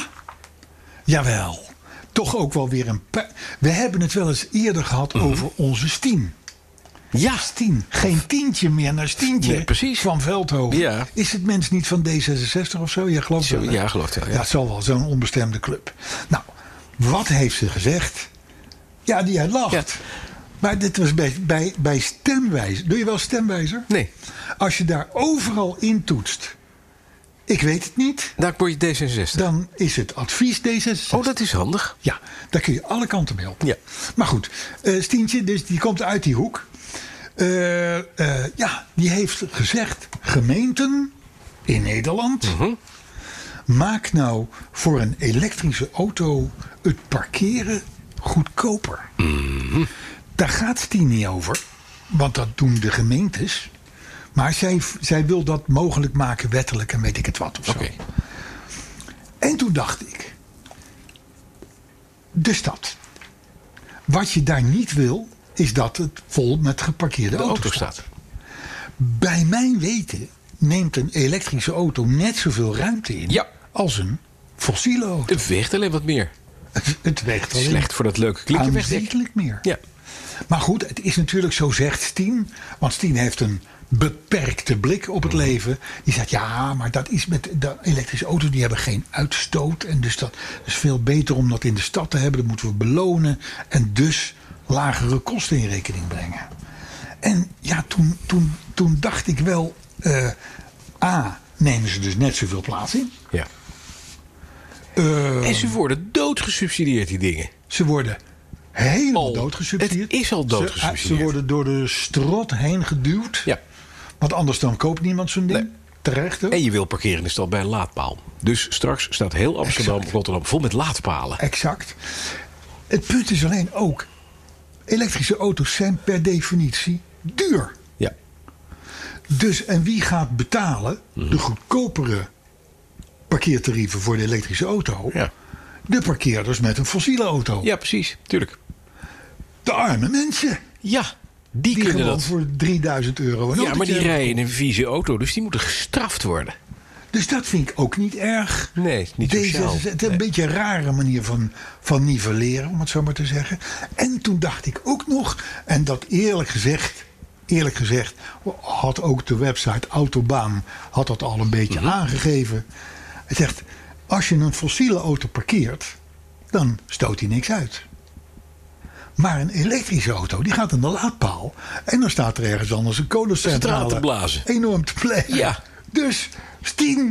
jawel, toch ook wel weer een... pa- We hebben het wel eens eerder gehad Mhm. over onze Stien. Ja. Stien, geen tientje meer naar Stientje Nee, precies. van Veldhoven. Ja. Is het mens niet van D zesenzestig of zo? Ja, geloof Zo, wel, hè? ja, geloof wel, ja. Ja, het zal wel, zo'n onbestemde club. Nou, wat heeft ze gezegd? Ja, die hij lacht. Ja. Maar dit was bij, bij, bij stemwijzer. Doe je wel stemwijzer? Nee, Als je daar overal in toetst. Ik weet het niet. daar word je D zesenzestig. Dan is het advies D zesenzestig. Oh, dat is handig. Ja, daar kun je alle kanten mee op. Ja. Maar goed, eh Stientje, dus die komt uit die hoek. Eh, eh, ja, die heeft gezegd: gemeenten in Nederland, Mhm. maak nou voor een elektrische auto het parkeren goedkoper. Mhm. Daar gaat Stien niet over, want dat doen de gemeentes. Maar zij, zij wil dat mogelijk maken wettelijk en weet ik het wat of zo. Oké. En toen dacht ik, de stad. Wat je daar niet wil, is dat het vol met geparkeerde De auto's auto staat. staat. Bij mijn weten neemt een elektrische auto net zoveel ruimte in Ja. als een fossiele auto. Het weegt alleen wat meer. Het, het weegt alleen Slecht voor dat leuke klikje wegdek. aanzienlijk meer. Ja. Maar goed, het is natuurlijk zo, zegt Stien. Want Stien heeft een beperkte blik op het leven. Die zegt, ja, maar dat is met de elektrische auto's, die hebben geen uitstoot. En dus dat is veel beter om dat in de stad te hebben. Dat moeten we belonen. En dus lagere kosten in rekening brengen. En ja, toen, toen, toen dacht ik wel, eh, A, nemen ze dus net zoveel plaats in. Ja. Eh, En ze worden doodgesubsidieerd, die dingen. Ze worden helemaal Al. doodgesubsidieerd. Het is al Ze- doodgesubsidieerd. Ze, worden door de strot heen geduwd. Ja. Want anders dan koopt niemand zo'n ding. Nee. Terecht ook. En je wil parkeren in de stad bij een laadpaal. Dus straks staat heel Amsterdam, Exact. Rotterdam vol met laadpalen. Exact. Het punt is alleen ook, elektrische auto's zijn per definitie duur. Ja. Dus en wie gaat betalen de goedkopere parkeertarieven voor de elektrische auto? Ja. De parkeerders met een fossiele auto. Ja, precies. Tuurlijk. De arme mensen. Ja, die, Die kunnen gewoon dat. voor drieduizend euro een Ja, maar autootje die hebben. rijden in een vieze auto, dus die moeten gestraft worden. Dus dat vind ik ook niet erg. Nee, niet Deze, sociaal. Het is een Nee. beetje een rare manier van, van nivelleren, om het zo maar te zeggen. En toen dacht ik ook nog, en dat eerlijk gezegd, eerlijk gezegd, had ook de website Autobaan had dat al een beetje Mhm. aangegeven. Het zegt, als je een fossiele auto parkeert, dan stoot hij niks uit. Maar een elektrische auto, die gaat aan de laadpaal. En dan staat er ergens anders een kolencentrale Centraal te blazen. enorm te plegen. Ja. Dus Stien,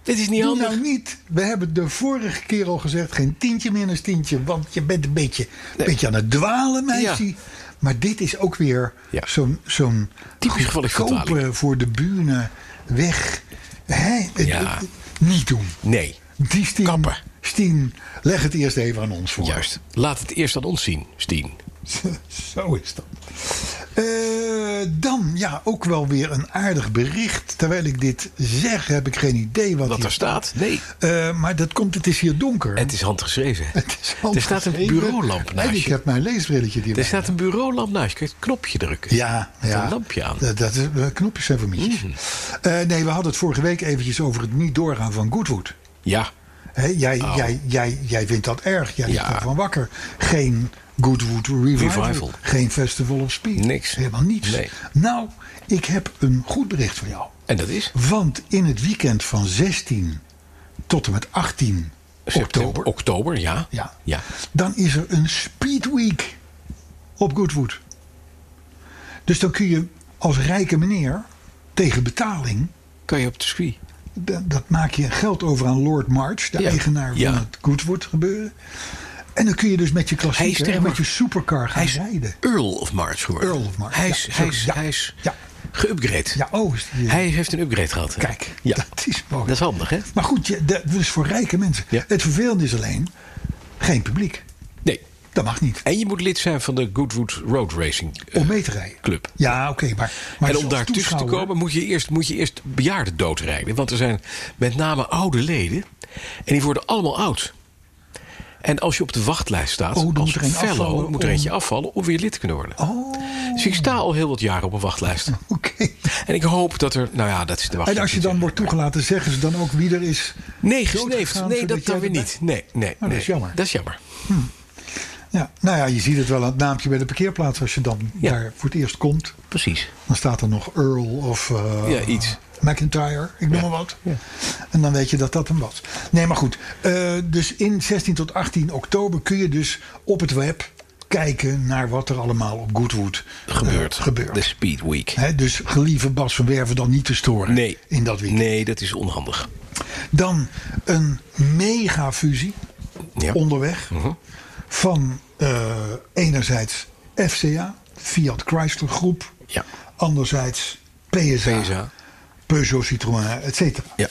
Dit is niet Doe handig. nou niet. We hebben de vorige keer al gezegd, geen tientje meer een tientje. Want je bent een beetje, Nee. beetje aan het dwalen, meisje. Ja. Maar dit is ook weer Ja. zo'n, zo'n Typisch geval van dwaling. goedkope voor de bühne weg. Hè? Het- Ja. het- niet doen. Nee, Die Stien, Kappen. Stien, leg het eerst even aan ons voor. juist. Laat het eerst aan ons zien, Stien. Zo is dat. Eh, dan, ja, ook wel weer een aardig bericht. Terwijl ik dit zeg, heb ik geen idee wat Wat hier er staat? Nee. Eh, maar dat komt, het is hier donker. Het is handgeschreven. Het is Er staat een handgeschreven. bureaulamp naast En ik je. heb mijn leesbrilletje hier. Er staat een bureaulamp naast je. Kun je het knopje drukken. Ja, Met ja. een lampje aan. Dat, dat, de knopjes zijn voor mietjes. Mhm. Eh, nee, we hadden het vorige week eventjes over het niet doorgaan van Goodwood. Ja. Hè, jij, Oh. jij, jij, jij vindt dat erg. Jij ligt Ja. daarvan wakker. Geen Goodwood Revival. Revival. Geen Festival of Speed. Niks. Helemaal niets. Nee. Nou, ik heb een goed bericht voor jou. En dat is? Want in het weekend van zestien tot en met achttien September. oktober. Oktober, ja. Ja. ja. Dan is er een Speed Week op Goodwood. Dus dan kun je als rijke meneer tegen betaling, Kan je op de circuit. dat, dat maak je geld over aan Lord March, de Ja. eigenaar van Ja. het Goodwood gebeuren. En dan kun je dus met je Hij is klassieker en met je tegenwoordig- supercar gaan Hij is rijden. Earl of March geworden. Earl of March, Hij ja, is, zo- hij is, ja. hij is Ja. geüpgrade. Ja, oh, is die, Hij heeft een upgrade gehad. hè? kijk, Ja. dat is mooi. Dat is handig, hè? Maar goed, je, dat is voor rijke mensen. Ja. Het vervelende is alleen, geen publiek. Nee. Dat mag niet. En je moet lid zijn van de Goodwood Road Racing eh, Om mee te rijden. Club. Ja, oké, maar, maar En om als daar tussen te toeschouwer- komen moet je, eerst, moet je eerst bejaarden doodrijden. Want er zijn met name oude leden. En die worden allemaal oud. En als je op de wachtlijst staat, Oh, dan als moet er een fellow, afvallen moet er om- eentje afvallen om weer lid te kunnen worden. Oh, Dus ik sta al heel wat jaren op een wachtlijst. oké. En ik hoop dat er, nou ja, dat is de wachtlijst. En als je dan wordt toegelaten, zeggen ze dan ook wie er is? Nee, doodgegaan, gesneefd. Nee, zodat dat jij dan weer erbij- niet. Nee, nee, dat nee. is jammer. Dat is jammer. Ja, nou ja, je ziet het wel aan het naampje bij de parkeerplaats. Als je dan Ja. daar voor het eerst komt, Precies. dan staat er nog Earl of eh, Ja, iets. McIntyre, ik noem maar wat. En dan weet je dat dat hem was. Nee, maar goed. eh, dus in zestien tot achttien oktober kun je dus op het web kijken naar wat er allemaal op Goodwood eh, Gebeurt. gebeurt. De Speed Week. Hè, dus gelieve Bas van Werven dan niet te storen Nee. in dat weekend. Nee, dat is onhandig. Dan een megafusie Ja. onderweg van eh, enerzijds F C A, Fiat Chrysler Groep, Ja. anderzijds P S A, P S A. Peugeot, Citroën, et cetera. Ja.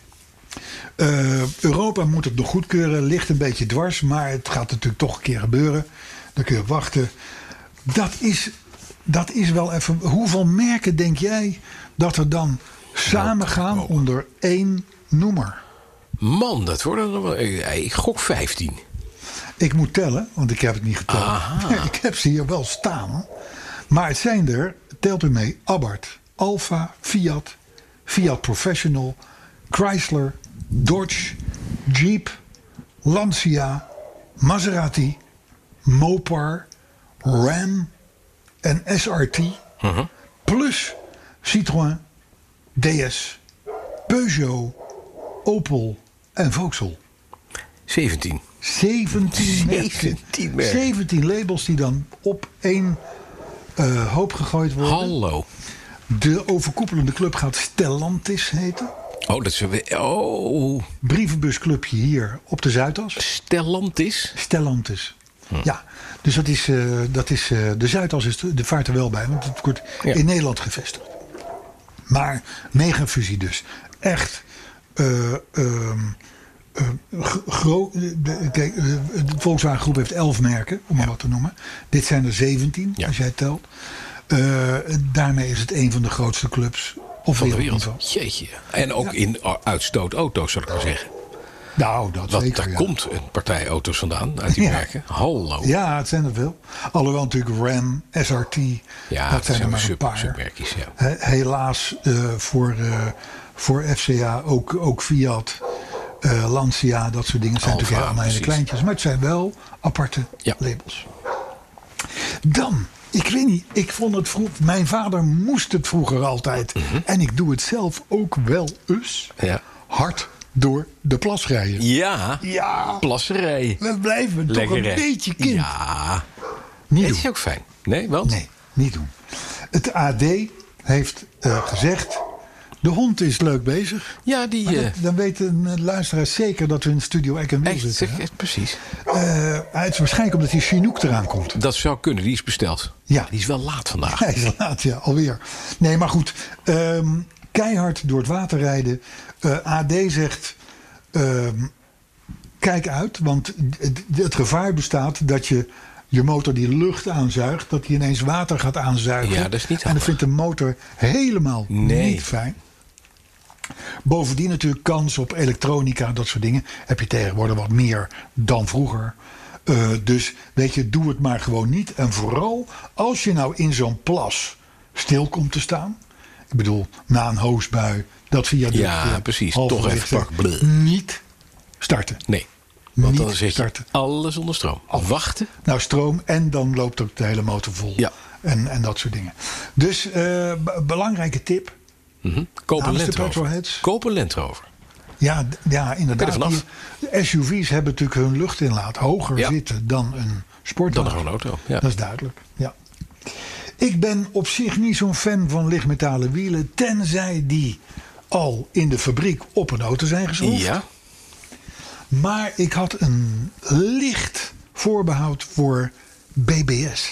Eh, Europa moet het nog goedkeuren, ligt een beetje dwars, maar het gaat natuurlijk toch een keer gebeuren. Daar kun je op wachten. Dat is, dat is wel even. Hoeveel merken denk jij dat er dan samen gaan onder één noemer? Man, dat worden er nog wel. Ik, ik gok vijftien. Ik moet tellen, want ik heb het niet geteld. Aha. Ik heb ze hier wel staan. Maar het zijn er, telt u mee, Abarth, Alfa, Fiat, Fiat Professional, Chrysler, Dodge, Jeep, Lancia, Maserati, Mopar, Ram en S R T. Plus Citroën, D S, Peugeot, Opel en Vauxhall. zeventien. zeventien merken. zeventien merken. zeventien labels die dan op één eh, hoop gegooid worden. Hallo. De overkoepelende club gaat Stellantis heten. Oh, dat is weer. Oh. Brievenbusclubje hier op de Zuidas. Stellantis. Stellantis. Ja, dus dat is, eh, dat is eh, de Zuidas is de, de vaart er wel bij, want het wordt Ja. in Nederland gevestigd. Maar megafusie dus. Echt. eh, ehm, eh, gro- gro- de, kijk, eh, de Volkswagen Groep heeft elf merken, om maar wat te noemen. Dit zijn er zeventien, Ja. als jij het telt. Eh, daarmee is het een van de grootste clubs op Van de wereld. wereldniveau. Jeetje. En ook in uitstootauto's, zal ik maar zeggen. Nou, dat Want zeker. daar ja. komt een partij auto's vandaan, uit die Ja. merken. Hallo. Ja, het zijn er veel. Alhoewel natuurlijk Ram, S R T, Ja, dat zijn er maar een sub, paar. submerkjes, ja. He- helaas eh, voor, eh, voor F C A ook, ook Fiat, eh, Lancia, dat soort dingen zijn Alfa, natuurlijk allemaal hele precies. kleintjes. Maar het zijn wel aparte Ja. labels. Dan, ik weet niet, ik vond het vroeg. Mijn vader moest het vroeger altijd. En ik doe het zelf ook wel eens. Mhm. Ja. Hard door de plas rijden. Ja. Ja, Plasserij. we blijven toch Lekker, een hè? beetje kind. Ja. Niet Het doen. is ook fijn. Nee, want? Nee, niet doen. Het A D heeft eh, gezegd De hond is leuk bezig. Ja, die... Maar Uh, dat, dan weten de luisteraars zeker dat we in Studio Eck en Wiel echt, zitten. zeg, echt, precies. Uh, het is waarschijnlijk omdat die Chinook eraan komt. Dat zou kunnen, die is besteld. Ja. Die is wel laat vandaag. Hij is laat, ja, alweer. Nee, maar goed. Um, keihard door het water rijden. Uh, A D zegt... Um, kijk uit, want het, het gevaar bestaat dat je je motor die lucht aanzuigt, dat die ineens water gaat aanzuigen. Ja, dat is niet handig. En dat vindt de motor helemaal nee. niet fijn. Bovendien natuurlijk kans op elektronica, dat soort dingen. Heb je tegenwoordig wat meer dan vroeger. Uh, dus weet je, doe het maar gewoon niet. En vooral als je nou in zo'n plas stil komt te staan. Ik bedoel, na een hoosbui, dat via de ja, precies. Toch even pakken. Niet starten. Nee. Want niet dan zet je starten. alles onder stroom. Af. Wachten. Nou, stroom en dan loopt ook de hele motor vol. Ja. En, en dat soort dingen. Dus uh, b- belangrijke tip. Mm-hmm. Koop een Land Rover. Koop een Land Rover. Ja, d- ja, inderdaad. Die, de S U V's hebben natuurlijk hun luchtinlaat hoger ja. zitten dan een sportauto. Dan een auto. Ja. Dat is duidelijk. Ja. Ik ben op zich niet zo'n fan van lichtmetalen wielen, tenzij die al in de fabriek op een auto zijn geschroefd. Ja. Maar ik had een licht voorbehoud voor B B S.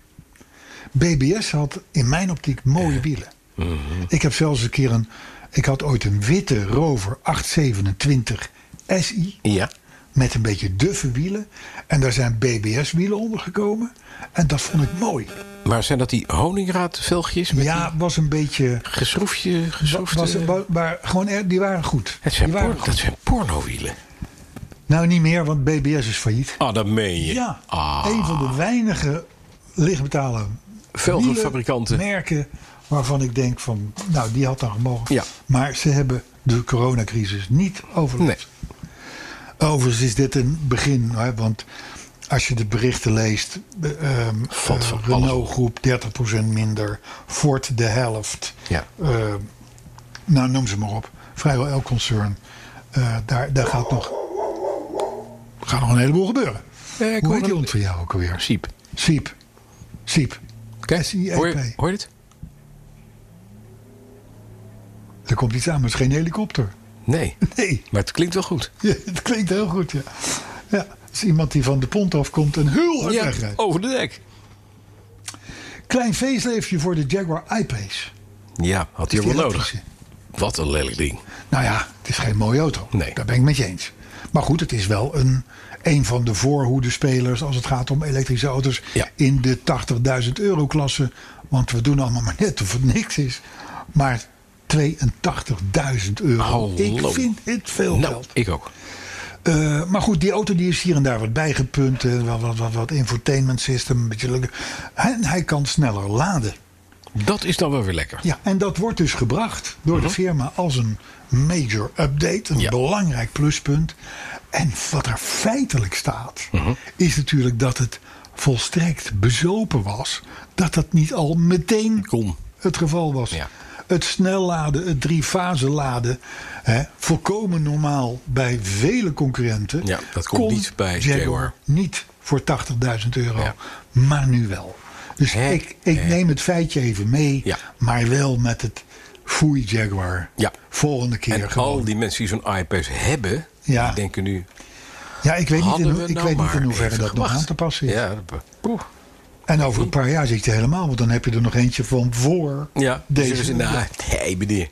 B B S had in mijn optiek mooie wielen. Mm-hmm. Ik heb zelfs een keer een... Ik had ooit een witte Rover achtshonderdzevenentwintig S I. Ja. Met een beetje duffe wielen. En daar zijn B B S wielen onder gekomen. En dat vond ik mooi. Maar zijn dat die honingraadvelgjes? Met ja, die was een beetje... Geschroefje, geschroefde... Was, was, maar gewoon, die waren goed. Het zijn, die waren por- goed. dat zijn pornowielen. Nou, niet meer, want B B S is failliet. Ah, dat meen je. Ja, ah. een van de weinige lichtmetalen velgenfabrikanten. Merken waarvan ik denk van, nou, die had dan gemogen. Ja. Maar ze hebben de coronacrisis niet overleefd. Nee. Overigens is dit een begin, hè, want als je de berichten leest, uh, uh, Renault groep dertig procent minder, Ford de helft. Ja. Uh, nou, noem ze maar op. Vrijwel elk concern. Uh, daar, daar gaat nog, gaat nog een heleboel gebeuren. Eh, Hoe heet die hond van jou ook alweer? Siep. Siep. Siep. Okay. S I E P. Hoor je, hoor je het? Er komt iets aan, maar het is geen helikopter. Nee. Nee. Maar het klinkt wel goed. Ja, het klinkt heel goed, ja. Ja, het is iemand die van de pont afkomt en heel hard ja, wegrijdt. Over de dek. Klein faceliftje voor de Jaguar I-Pace. Ja, had hij ook wel nodig. Wat een lelijk ding. Nou ja, het is geen mooie auto. Nee. Daar ben ik met je eens. Maar goed, het is wel een, een van de voorhoedespelers als het gaat om elektrische auto's ja. in de tachtigduizend euro klasse. Want we doen allemaal maar net of het niks is. Maar tweeëntachtigduizend euro. Hallo. Ik vind het veel nou, geld. Ik ook. Uh, maar goed, die auto die is hier en daar wat bijgepunt. Uh, wat, wat, wat, wat infotainment system. Een beetje leuk. Hij, hij kan sneller laden. Dat is dan wel weer lekker. Ja, en dat wordt dus gebracht door uh-huh. de firma als een major update. Een ja. belangrijk pluspunt. En wat er feitelijk staat, uh-huh. is natuurlijk dat het volstrekt bezopen was. Dat dat niet al meteen Kom. het geval was. Ja. Het snel laden, het drie-fase laden. Hè, volkomen normaal bij vele concurrenten. Ja, dat komt niet bij Jaguar. Niet voor tachtigduizend euro, ja. maar nu wel. Dus He, ik, ik he. neem het feitje even mee, ja. maar wel met het foei Jaguar. Ja. Volgende keer en gewoon. al die mensen die zo'n I-Pace hebben, ja. die denken nu... Ja, ik weet niet in, ik nou weet niet in hoeverre dat gewacht. nog aan te passen is. Ja, dat, en over een paar jaar zit je helemaal, want dan heb je er nog eentje van voor ja, deze. Dus nou, nee, meneer.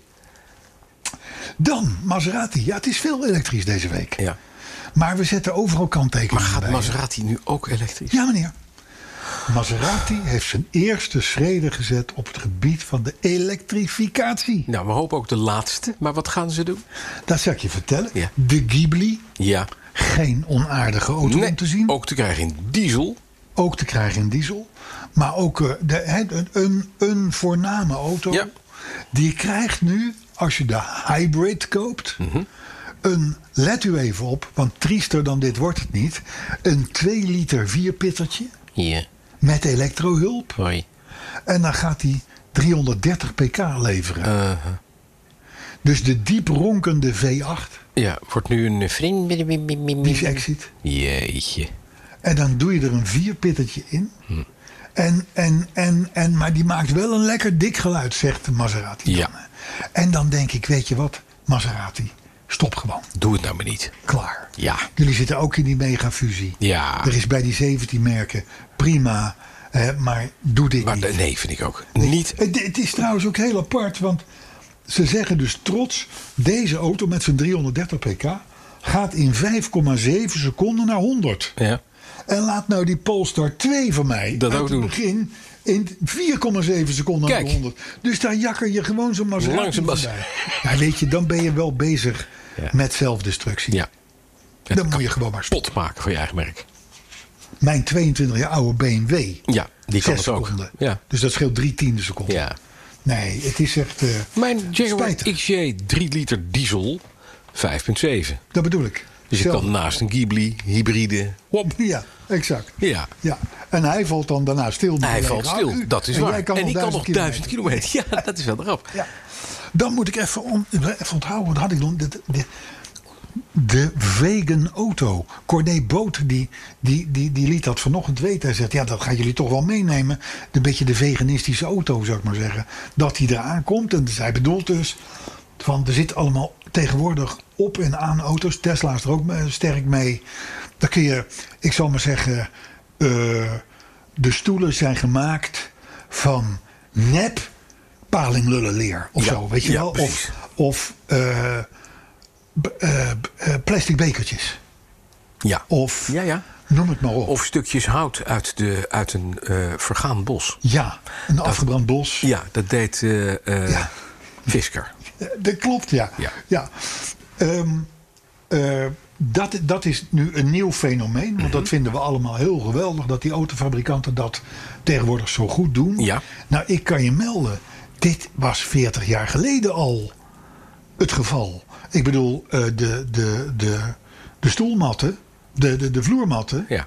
Dan Maserati. Ja, het is veel elektrisch deze week. Ja. Maar we zetten overal kanttekeningen Maar gaat bij. Maserati nu ook elektrisch? Ja, meneer. Maserati heeft zijn eerste schreden gezet op het gebied van de elektrificatie. Nou, we hopen ook de laatste. Maar wat gaan ze doen? Dat zal ik je vertellen. Ja. De Ghibli. Ja. Geen onaardige auto nee, om te zien. Ook te krijgen in diesel. Ook te krijgen in diesel. Maar ook uh, de, een, een, een voorname auto. Ja. Die krijgt nu, als je de hybrid koopt... Mm-hmm. een, let u even op, want triester dan dit wordt het niet... een twee liter vierpittertje. Ja. Met elektrohulp. Hoi. En dan gaat hij driehonderddertig pk leveren. Uh-huh. Dus de diep ronkende V acht. Ja, wordt nu een vriend. Die is exit. Jeetje. En dan doe je er een vierpittertje in. Hm. En, en, en, en, maar die maakt wel een lekker dik geluid, zegt de Maserati. Ja. Dan. En dan denk ik, weet je wat, Maserati, stop gewoon. Doe het nou maar niet. Klaar. Ja. Jullie zitten ook in die megafusie. Ja. Er is bij die zeventien merken prima, hè, maar doe dit Maar, niet. nee, vind ik ook. Niet. Het, het is trouwens ook heel apart, want ze zeggen dus trots, deze auto met zijn driehonderddertig pk gaat in vijf komma zeven seconden naar honderd. Ja. En laat nou die Polestar twee van mij Dat uit ook het doen. begin in vier komma zeven seconden Kijk. naar honderd. Dus daar jakker je gewoon zo'n Maserati Langs een bas. voorbij. Ja, weet je, dan ben je wel bezig Ja. met zelfdestructie. Ja. Dan moet je gewoon maar stoppen. Pot maken van je eigen merk. Mijn tweeëntwintig jaar oude B M W. Ja, die kan zes het ook. seconden. Ja. Dus dat scheelt drie tiende seconden. Ja. Nee, het is echt... Uh, Mijn Jaguar spijtig. X J drie liter diesel vijf komma zeven. Dat bedoel ik. Dus je Zelf. kan naast een Ghibli, hybride. Hop. Ja, exact. Ja. Ja. En hij valt dan daarna stil. met Hij een valt lege stil, accu. dat is en waar. jij kan En die kan nog duizend duizend kilometer. Ja, dat is wel de grap. Ja. Dan moet ik even, om, even onthouden, wat had ik dan? De, de, de vegan auto. Corné Boot, die, die, die, die liet dat vanochtend weten. Hij zegt, ja, dat gaan jullie toch wel meenemen. Een beetje de veganistische auto, zou ik maar zeggen. Dat die eraan komt. En dus hij bedoelt dus, van, er zit allemaal tegenwoordig op en aan auto's. Tesla is er ook sterk mee. Dan kun je, ik zal maar zeggen, uh, de stoelen zijn gemaakt van nep palinglullenleer of Ja, zo, weet je ja, wel? precies. Of, of uh, b- uh, b- uh, plastic bekertjes. Ja. Of Ja, ja. noem het maar op. Of stukjes hout uit, de, uit een uh, vergaan bos. Ja, een afgebrand bos. Ja, dat deed uh, uh, Ja. Fisker. Dat klopt, ja. Ja. ja. Um, uh, dat, dat is nu een nieuw fenomeen. Want Mm-hmm. dat vinden we allemaal heel geweldig. Dat die autofabrikanten dat tegenwoordig zo goed doen. Ja. Nou, ik kan je melden. Dit was veertig jaar geleden al het geval. Ik bedoel, uh, de, de, de, de stoelmatten. De, de, de vloermatten. Ja.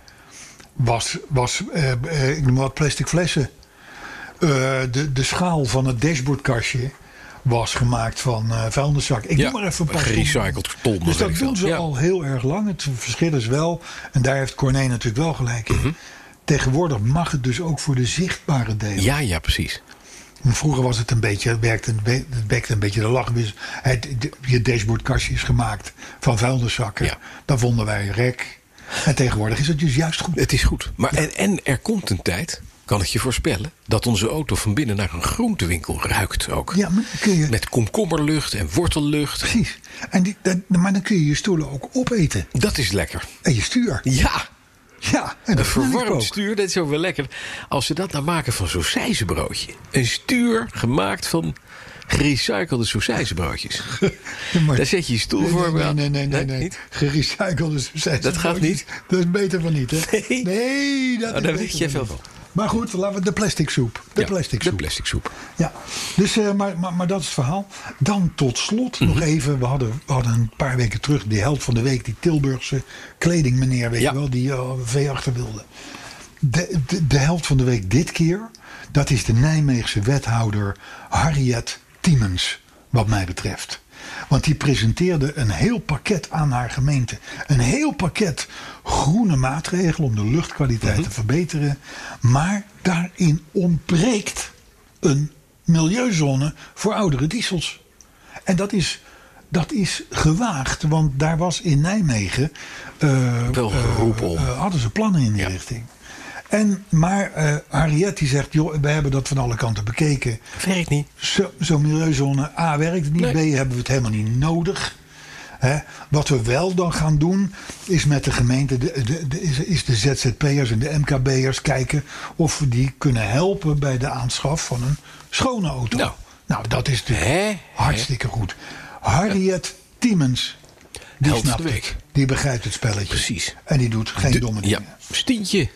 Was, was uh, uh, ik noem maar wat plastic flessen. Uh, de, de schaal van het dashboardkastje was gemaakt van uh, vuilniszak. Ik Ja, noem maar even een paar gerecycled ton, Dus weet dat ik doen veel. ze Ja. al heel erg lang. Het verschil is wel, en daar heeft Corné natuurlijk wel gelijk in. Mm-hmm. Tegenwoordig mag het dus ook voor de zichtbare delen. Ja, ja, precies. Vroeger was het een beetje, het werkte, het wekte een beetje de lach. Dus het, je dashboardkastje is gemaakt van vuilniszakken. Ja. Dan vonden wij rek. En tegenwoordig is het dus juist goed. Het is goed. Maar en, en er komt een tijd, kan ik je voorspellen, dat onze auto van binnen naar een groentewinkel ruikt ook. Ja, maar dan kun je, Met komkommerlucht en wortellucht. precies. En die, dat, maar dan kun je je stoelen ook opeten. Dat is lekker. En je stuur. Ja, Ja, en een dat vind ik verwarmd ook. stuur, dat is ook wel lekker. Als ze dat nou maken van sausijzenbroodje. Een stuur gemaakt van gerecyclede sausijzenbroodjes. Ja, maar- Daar zet je je stoel Nee, voor. nee, nee, nee, nee, nee. Niet? Gerecyclede sausijzen. Dat gaat niet? Dat is beter van niet, hè? Nee. Nee, dat Oh, is daar beter weet je van veel niet. van. Maar goed, laten we de plastic soep. De Ja, plastic de soep. plastic soep. Ja, dus, uh, maar, maar, maar dat is het verhaal. Dan tot slot Mhm. nog even. We hadden, we hadden een paar weken terug die held van de week. Die Tilburgse kledingmeneer, weet Ja. je wel. Die uh, V achter wilde. De, de, de held van de week dit keer. Dat is de Nijmeegse wethouder Harriet Tiemens. Wat mij betreft. Want die presenteerde een heel pakket aan haar gemeente. Een heel pakket groene maatregelen om de luchtkwaliteit te verbeteren. Maar daarin ontbreekt een milieuzone voor oudere diesels. En dat is, dat is gewaagd, want daar was in Nijmegen... Uh, Wel geroepen om. uh, uh, hadden ze plannen in die Ja. richting. En, maar uh, Harriet die zegt, joh, we hebben dat van alle kanten bekeken. Werkt niet. Zo- Zo'n milieuzone, A, werkt het niet. Nee. B, hebben we het helemaal niet nodig. Hè? Wat we wel dan gaan doen, is met de gemeente, de, de, de, is, is de Z Z P'ers en de M K B'ers kijken of we die kunnen helpen bij de aanschaf van een schone auto. Nou. Nou, dat is natuurlijk Hè? hartstikke goed. Harriet Tiemens, die Held van snapt de het. week. Die begrijpt het spelletje. Precies. En die doet geen De- domme ja, dingen. Stientje.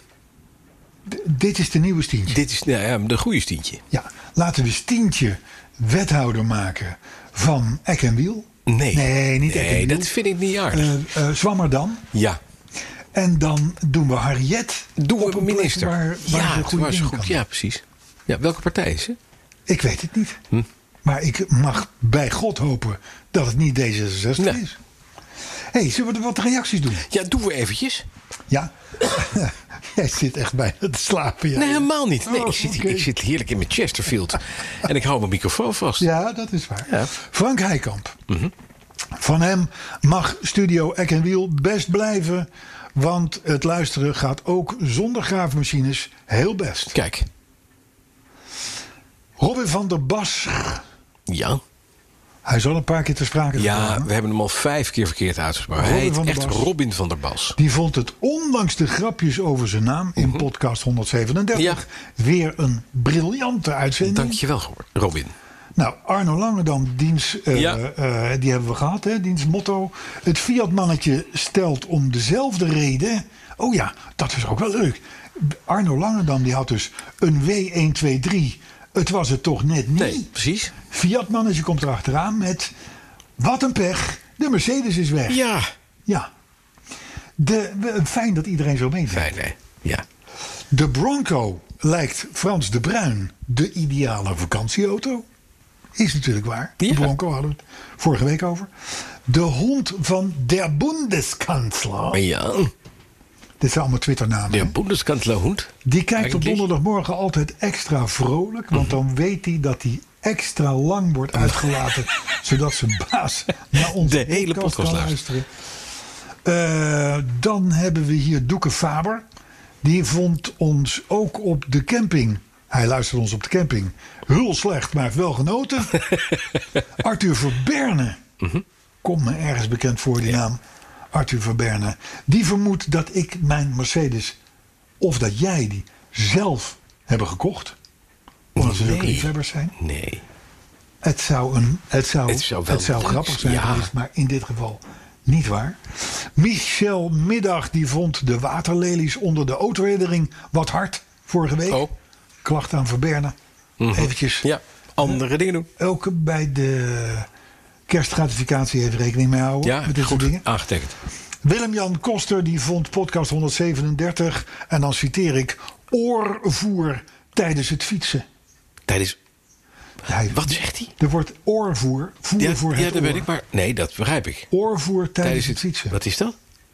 D- dit is de nieuwe Stientje. Dit is nou ja, de goede Stientje. Ja, laten we Stientje wethouder maken van Eck en Wiel. Nee. Nee, niet Eck en Nee, Wiel. dat vind ik niet aardig. Uh, uh, Zwammerdam. ja. En dan doen we Harriet. Doen op we een plek minister. Waar, waar ja, ze het goede was dingen goed. kan Ja, precies. Ja, welke partij is ze? doen. Ik weet het niet. Hm. Maar ik mag bij God hopen dat het niet D zesenzestig Nee. is. Hé, hey, zullen we wat reacties doen? Ja, doen we eventjes. Ja. Jij zit echt bijna te slapen. Jij. Nee, helemaal niet. Nee, Oh, ik, zit, okay. ik zit heerlijk in mijn Chesterfield. En ik hou mijn microfoon vast. Ja, dat is waar. Ja. Frank Heikamp. Mm-hmm. Van hem mag Studio Eck en Wiel best blijven. Want het luisteren gaat ook zonder graafmachines heel best. Kijk. Robin van der Bas. Ja. Hij is al een paar keer te sprake Ja, gekomen. we hebben hem al vijf keer verkeerd uitgesproken. Hij Robin heet van der echt Bas. Robin van der Bas. Die vond het, ondanks de grapjes over zijn naam in podcast honderdzevenendertig... Ja. weer een briljante uitzending. Dankjewel, Robin. Nou, Arno Langendam, diens, uh, Ja. uh, die hebben we gehad, hè, diens motto. Het Fiat-mannetje stelt om dezelfde reden. Oh ja, dat is ook wel leuk. Arno Langendam die had dus een W honderdtweeëntwintig. Het was het toch net niet. Nee, precies. Fiat-mannetje komt erachteraan met... Wat een pech, de Mercedes is weg. Ja. Ja. De, we- fijn dat iedereen zo meedenkt. Fijn, hè? Ja. De Bronco lijkt Frans de Bruin de ideale vakantieauto. Is natuurlijk waar. De Ja. Bronco hadden we het vorige week over. De hond van der Bundeskanzler. Ja. Dit zijn allemaal Twitternamen. De hè? Bundeskanzlerhond. Die kijkt op Eigenlijk. donderdagmorgen altijd extra vrolijk. Want dan weet hij dat hij extra lang wordt uitgelaten. zodat zijn baas naar onze De hele podcast podcast kan luistert. luisteren. Uh, dan hebben we hier Doeke Faber. Die vond ons ook op de camping. Hij luisterde ons op de camping. Heel slecht, maar heeft wel genoten. Arthur Verberne. Komt me ergens bekend voor die naam. Arthur Verberne. Die vermoedt dat ik mijn Mercedes... of dat jij die zelf hebben gekocht. Omdat ze zulke Nee. liefhebbers zijn. Nee. Het zou, een, het zou, Het zou wel het zou leuk grappig zijn, zijn ja. geweest, maar in dit geval niet waar. Michel Middag die vond de waterlelies onder de autoherinnering wat hard vorige week. Oh. Klacht aan Verberne. Eventjes. Ja, andere dingen doen. Ook bij de kerstgratificatie even rekening mee houden. Ja, met dit soort goed dingen. aangetekend. Willem-Jan Koster die vond podcast honderdzevenendertig. En dan citeer ik oorvoer tijdens het fietsen. Tijdens... Hij- Wat zegt hij? Er wordt oorvoer. Voer Ja, voor het ja dat weet oor. ik, maar... Nee, dat begrijp ik. Oorvoer tijdens, het fietsen. Wat is dat?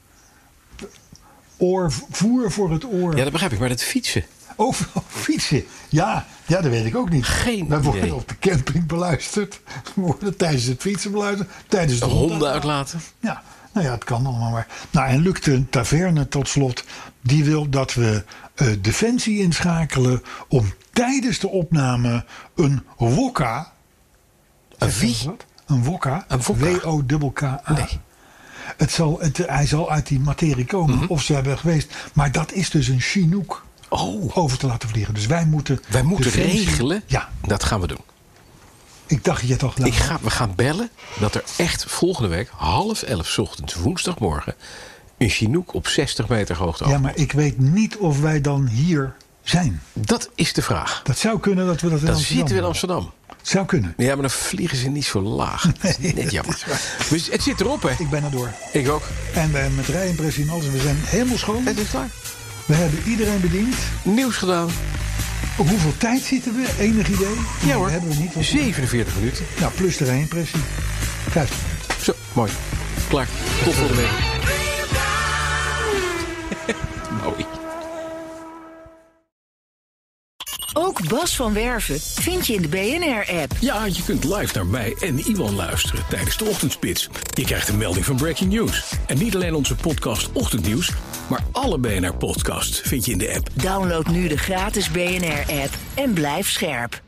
Oor, voer voor het oor. Ja, dat begrijp ik, maar dat fietsen. Over fietsen. Ja, ja, dat weet ik ook niet. Geen We worden idee. op de camping beluisterd. We worden tijdens het fietsen beluisterd. Tijdens de De hond honden uitlaten. Ja, nou ja, het kan allemaal maar. Nou, en Luc de Taverne tot slot. Die wil dat we uh, Defensie inschakelen om tijdens de opname een wokka. Een Zeg je wie? dat wat? Een wokka. Een wokka? W O K K A. Nee. Het zal, het, hij zal uit die materie komen Mhm. of ze hebben geweest. Maar dat is dus een Chinook Oh, over te laten vliegen. Dus wij moeten... wij moeten Defensie- regelen. Ja, Dat gaan we doen. ik dacht dat je het al gedaan Ik ga, we gaan bellen dat er echt volgende week half elf 's ochtends woensdagmorgen een Chinook op zestig meter hoogte Ja, over. maar ik weet niet of wij dan hier zijn. Dat is de vraag. Dat zou kunnen dat we dat in Dan Amsterdam zitten we in doen. Amsterdam. Zou kunnen. Ja, maar dan vliegen ze niet zo laag. Dat is net jammer. Dus het zit erop, hè? Ik ben er door. Ik ook. En we hebben met rijimpressie en alles. We zijn helemaal schoon. Het is klaar. We hebben iedereen bediend. Nieuws gedaan. Op hoeveel tijd zitten we? Enig idee? Ja hoor. Dat hebben we niet. want- zevenenveertig minuten. Nou, plus de rijimpressie. vijftig minuten. Zo, mooi. Klaar. Tot volgende week. Mooi. Ook Bas van Werven vind je in de B N R-app. Ja, je kunt live naar mij en Iwan luisteren tijdens de ochtendspits. Je krijgt een melding van Breaking News. En niet alleen onze podcast Ochtendnieuws, maar alle B N R-podcasts vind je in de app. Download nu de gratis B N R-app en blijf scherp.